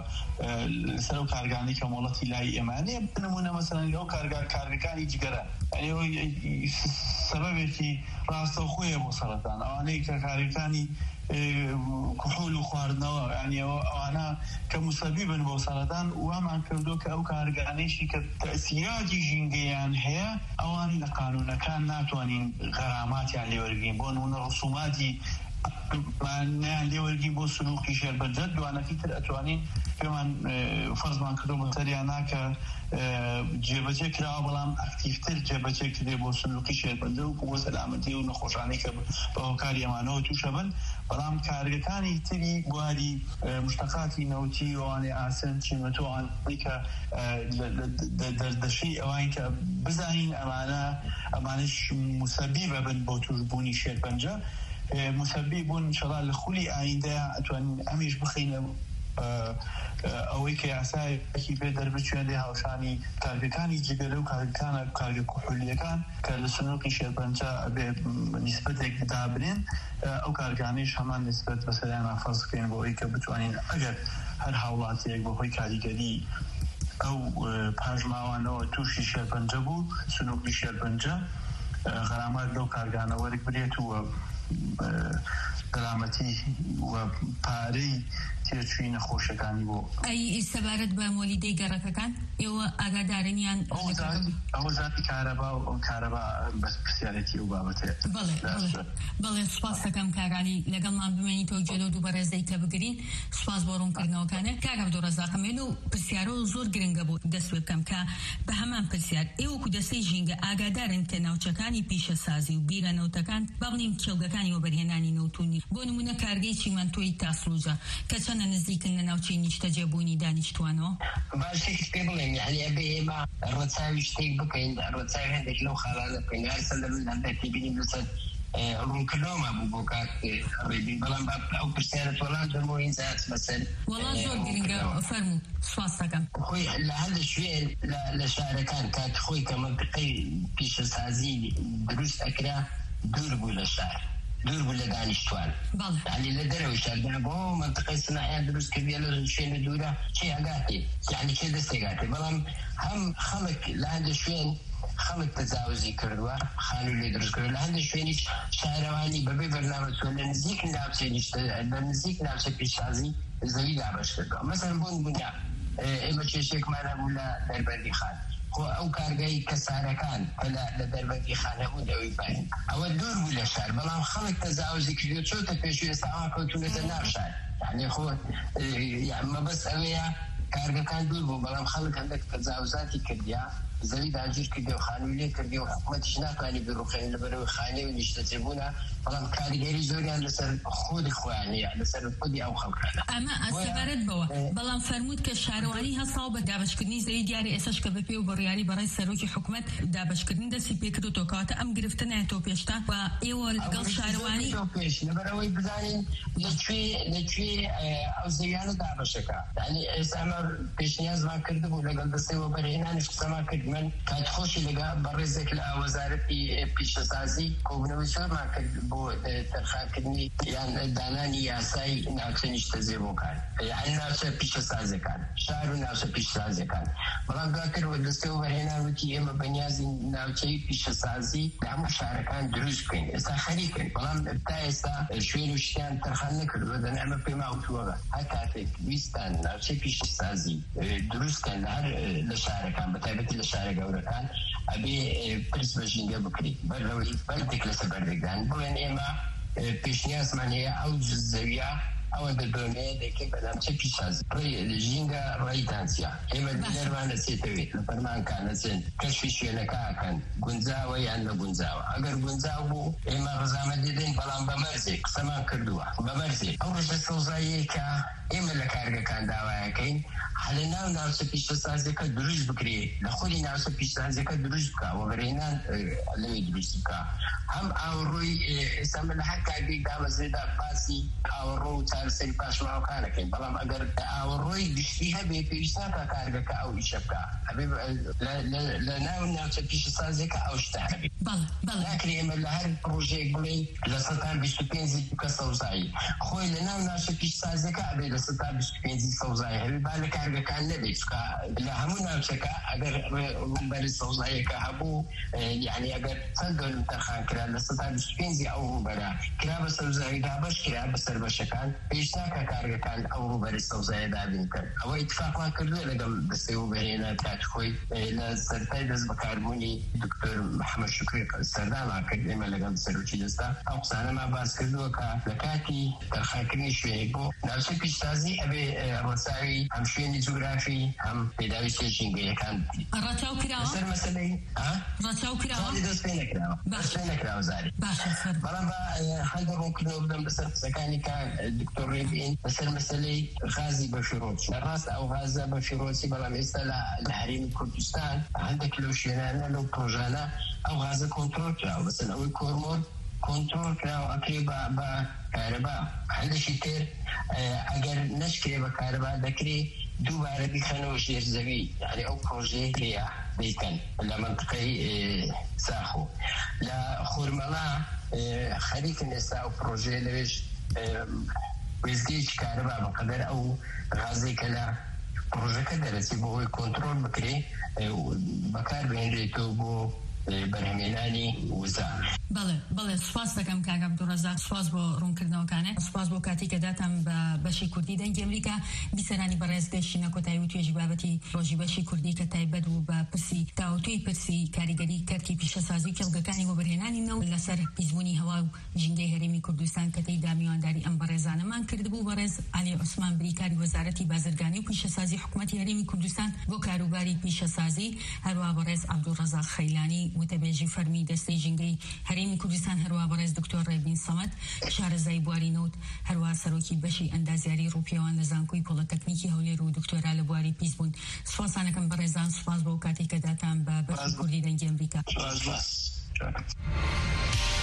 لەسەر ئەو کارگانەی کە مۆڵەتی لای ئێمانەیە بنمونە مەسەڵەن ئەو کارگەکانی جگەرە سەبەبێکی ڕاستەوخۆیە بۆ سەرەتان ئەوانەی کە کارەکانی کحول و خواردنەوە یعنی ئەوانە کە موسەبی بن بۆ سەرەتان وامان کردو کە ئەو کارگانەیشی کە تەسیراتی ژینگەیان هەیە ئەوان لە قانونەکان ناتوانین غەراماتیان لێوەرگین بۆ نمونە ڕسوماتی معنیان لێوەرگی بۆ سنووقی شێربەنجە دوانەکەی تر ئەتوانین پێمان فەرزمان کردو بە تەریاناکە جێبەجێ کراوە بەڵام ئەکتیڤتر جێبەجێ کردێ بۆ سنووقی شێربەنجە و بۆ سەلامەتی و نەخۆشانەی کە بە هۆکاری ئەمانەوە تووشە بن بەڵام کارگەکانی تری بواری مشتەقاتی نەوتی ئەوانەی ئاسن چیمەتۆوانەی کە دەردەشەی ئەوان کە بزانین ئەمانە ئەمانش موسەبیبە بن بۆ توشبوونی شێربەنجە مسبب بوون انشاءالله لە خولی ئایندە ئەتوانین ئەمیش بخینە ئەوەی کە یاسایەکی پێ دەربچێن لێ هاوشانی کارگەکانی جگەرە و کارگەکانە کارگە کوحولیەکان کە لە سنووقی شێربەنجە ئەبێ نیسبەتێک دابنێن ئەو کارگانەیش هەمان نیسبەت بەسەریان نافەرز بکەین بۆ ئەوەی کە بتوانین ئەگەر هەر هاوڵاتیەک بەهۆی کاریگەری ئەو پاژماوانەوە تووشی شێربەنجە بوو سنووقی شێربەنجە غەرامات لەو کارگانە وەرگ برێت و سەلامەتی و پارەی تێچووی نەخۆشەکانی بۆ ئەی سەبارەت بە مۆلیدەی گەڕەکەکان ئێوە ئاگادارنیان ئەو زاتی کارەبا و ئەو کارەبا بەس پرسیارەتی و بابەتێ بەڵێ بەڵێ سوپاس دەکەم کاکانی لەگەڵمان بمێنیتەوە جێلۆ دوو بەڕێزەی کە بگرین سوپاس بۆ ڕوونکردنەوەکانە کاک عەبدوڕەزاقەمێن و پرسیارەوە زۆر گرنگە بۆ دەست پێ بکەم کە بە هەمان پرسیار ئێوەکو دەستەی ژینگە ئاگادارن کە ناوچەکانی پیشەسازی و بیرەنەوتەکان با بڵێم کێڵگەکانی وەبەرهێنانی نەوتونی بۆ نمونە کارگەی چیمەنتۆی تاسلوجە کە چەندە نزیکن لە ناوچەی نیشتەجێبوونی دانیشتوانەوە باشێک پێ بڵێن یعنی ئەبێ ئێمە ڕەچاوی شتێک بکەین ڕەچاوی هەندێک لەو خاڵانە بکەین هەر سەندەبن هەندێکی بینیم لەسەر ڕوونکردنەوەما بوو بۆ کات ڕێبین بەڵام ئەو پرسیارەت وەڵام دەمەوە هین زیات بەسەر وەڵام زۆر گرنگە فەرموو سوپاس دەکەم خۆی لە هەندێک شوێن لە شارەکان کات خۆی کە مەنتیقەی پیشەسازی دروست ئەکرا دوور بوو لە شار دوور بوو لە دانیشتوان یعنی لە دەرەوەی شاردا بۆ مەنتیقەی سنایان دروست کردووە لە شوێنە دوورە چی ئەگاتێ یعنی چێ دەستێگاتێ بەڵام هەم خەڵک لە هەندێک شوێن خەڵک تەجاوزی کردووە خانوو لێ دروست کردووە لە هەندێک شوێنیش شارەوانی بەبێ بەرنامە چۆن لە نزیک ناوچەی نیشتە لە نزیک ناوچە پیشسازی زەوی دابەش کردووە مەسەڵەن بۆ نمونە ئێمە کێشێکمان هەبوو لە دەربەندی خان خۆ ئەو کارگەی کەسارەکان لە دەربەندی خانە بوو دەوەی باین ئەوە دوور بوو لە شار بەڵام خەڵک تەجاوزی کردووە چۆتە پێشوو ئێستا ئەوان کەوتوونەتە ناو شار یعنی خۆ مەبەست ئەوەیە کارگەکان دوور بوو بەڵام خەڵک هەندێک تەجاوزاتی کردیا زەوی داگیر کردی و خانووی لێ کردی و حکومەتیش ناتوانی بڕوخێن لەبەرەوەی خانەی و نیشتەجێبوونە بەڵام کاریگەری زۆریان لەسەر خۆی خۆیانەیە لەسەر خودی ئەو خەڵکانە ئەمە سەبارەت بەوە بەڵام فەرمووت کە شارەوانی هەساو بە دابەشکردنی زەوی دیارە ئێساش کە بەپێ و بڕیاری بەڕای سەرۆکی حکومەت دابەشکردنی دەستی پێکردوتەوە کەواتە ئەم گرفتە نایەتەوە پێشتا و ئێوە لەگەڵ شارەوانی لەبەرەوەی بزانین لەکوێ لەکوێ ئەو زەویانە دابەشەکە یعنی ئێستا ئەمە پێشنیازمان کردبوو لەگەڵ دەستەی وەبەرهێنانیش قسەمان کرد من کات خۆشی لەگە بەڕێزێک لە وەزارەتی پیشەسازی کۆبوونەوەی زۆرمان کرد بۆ تەرخانکردنی یان دانانی یاسای ناوچە نیشتەجێبووەکان یعنی ناوچە پیشەسازیەکان شار و ناوچە پیشەسازیەکان بەڵام دواتر دەستەی وەبەرهێنان وتی ئێمە بەنیازی ناوچەی پیشەسازی لە هەموو شارەکان دروست بکەین ئێستا خەریکن بەڵام تا ئێستا شوێن و شتیان تەرخان نەکردووە دەن ئەمە پێما وتووەگە هەر کاتێک ویستان ناوچەی پیشەسازی دروستکەن لە هەر لە شارەکان بەتایبەتی لە شارە گەورەکان ئەبێ پرس بە ژینگە بکرێت بەرەوەی بەردێک لەسەر بەردێکدان بڵێن ئێمە پێشنیازمان هەیە ئەو زەویە ئەوە دەدۆنێ دەکەین بە ناوچە پیشەسازی ژینگە ڕێی دانسیا ئێمە دینەرمان نەچێتەوێت لە فەرمانکان نەچێن کەشفی شوێنەکە ئەکەن گونجاوە یان نەگونجاوە ئەگەر گونجاو بوو ئێمە ڕەزامەندی دەین بەڵام بە مەرزێک قسەمان کردووە بە مەرزێک ئەو ڕژە سەوزاییە کە ئێمە لە کارگەکان داوایەکەین لە ناو ناوچە پیشەسازیەکە دروست بکرێت لە خۆی ناوچە پیشەسازیەکە دروست بکە وەبەرهێنان لەوێ دروست بکە هەم ئاوڕۆی ئێستا من لە هەر کارگەی دامەزرێدا باسی ئاوەڕۆ و چارەسەری پاشماوەکانەکەین بەڵام ئەگەر ئاوەڕۆی گشتی هەبێ پێویست ناکە کارگەکە ئەو ئیشە بکە ئەبێ لە ناو ناوچە پیشەسازیەکە ئەو شتە هەبێت ناکرێ ئێمە لە هەر پرۆژەیەک بڵێین لە سەدان بیست و پێنج بکە سەوزایی خۆی لە ناو ناوچە پیشەسازیەکە ئەبێ لە لستا بسپێنجی سەوزای هەبێ با لە کارگەکان نەبێت لە هەموو ناوچەکە ئەگەر ڕووبەری سەوزایەکە هەبوو یعنی ئەگەر چەند دۆلم تەرخان کرا لە سەتا بسپێنجی ئەو ڕووبەرە کرا بە سەوزاویدا بەش کرا بەسەر بەشەکان پێش ناکە کارگەکان ئەو ڕووبەری سەوزایە دابین کرد ئەوە ئیتفاقمان کردووە لەگەڵ دەستەی وەبەرهێنا کاتخۆی لە سەرەتای دەست بەکاربوونی دکتۆر محەممەد شوکری سەردامان کرد ئێمە لەگەڵ سەرۆکی دەستا ئەو قسانەمان باس کردووە کە لە کاتی تەرخانکردنی شوێنێک بۆ ناوچەی پیشتازی ئەبێ ڕۆساوی هەم شوێنی جوگرافی هەم پێداویستی ژینگەیەکان ڕەچاو کراوە سەر مەسەلەی ڕەچاو کراوە دەست پێ نەکراوە دەست پێ نەکراوە زاری بەڵام بە هەندێک ڕوونکردنەوە بدەم بەسەر قسەکانی کە دکتۆر ڕێبین بەسەر مەسەلەی غازی بەفیرۆز لە ڕاست ئەو غازە بەفیرۆزی بەڵام ئێستا لە هەرێمی کوردستان هەندێک لەو شوێنانە لەو پرۆژانە ئەو غازە کۆنتڕۆل کراوە بەسەر ئەوەی کۆرمۆر کۆنتڕۆل کراوە ئەکرێ بە کارەبا هەندێکی تر ئەگەر نەشکرێ بە کارەبا دەکرێت دووبارە بیخەنەوە ژێر زەوی یعنی ئەو پرۆژەیە هەیە بیکەن لە منطقەی ساخۆ لە خورمەڵا خەریکن ئێستا ئەو پرۆژەیە لەوێش وێستگەیەکی کارەبا بەقەدەر ئەو غازێک کە لە پرۆژەکە دەرەچێت بۆ ئەوی کۆنتڕۆل بکرێ بەکار بهێنرێتەوە بۆ بەرهەمێنانی وزە. بەڵێ بەڵێ سوپاس دەکەم کاک عەبدوڕەزاق سوپاس بۆ ڕوونکردنەوەکانە سوپاس بۆ کاتی کە داتان بە بەشی کوردی دەنگی ئەمریکا بیسەرانی بەڕێز گەشتینە کۆتایی و توێژی بابەتی ڕۆژی بەشی کوردی کە تایبەت بوو بە پرسی تاوتوی پرسی کاریگەری کەرکی پیشەسازی کێڵگەکانی وەبەرهێنانی نەوت لەسەر پیسبوونی هەوا و ژینگەی هەرێمی کوردستان کە تێیدا میوانداری ئەم بەڕێزانەمان کردبوو بەڕێز عەلی عوسمان بریکاری وەزارەتی بازرگانی و پیشەسازی حکوومەتی هەرێمی کوردستان بۆ کاروباری پیشەسازی هەروەها بەڕێز عەبدوڕەزاق خەیلانی وتەبێژی فەرمی دەستەی ژینگەی هەرێمی کوردستان هەروەها بەڕێز دکتۆر ڕێبین سەمەد شارەزای بواری نەوت هەروەها سەرۆکی بەشی ئەندازیاری ڕووپیەوان لە زانکۆی پۆڵتەکنیکی هەولێر و دکتۆرا لە بواری پیسبوون سوپاسانەکەم بەڕێزان سوپاس بۆ کاتێک کە داتان بە بەشی کوردی دەنگی ئەمریکا.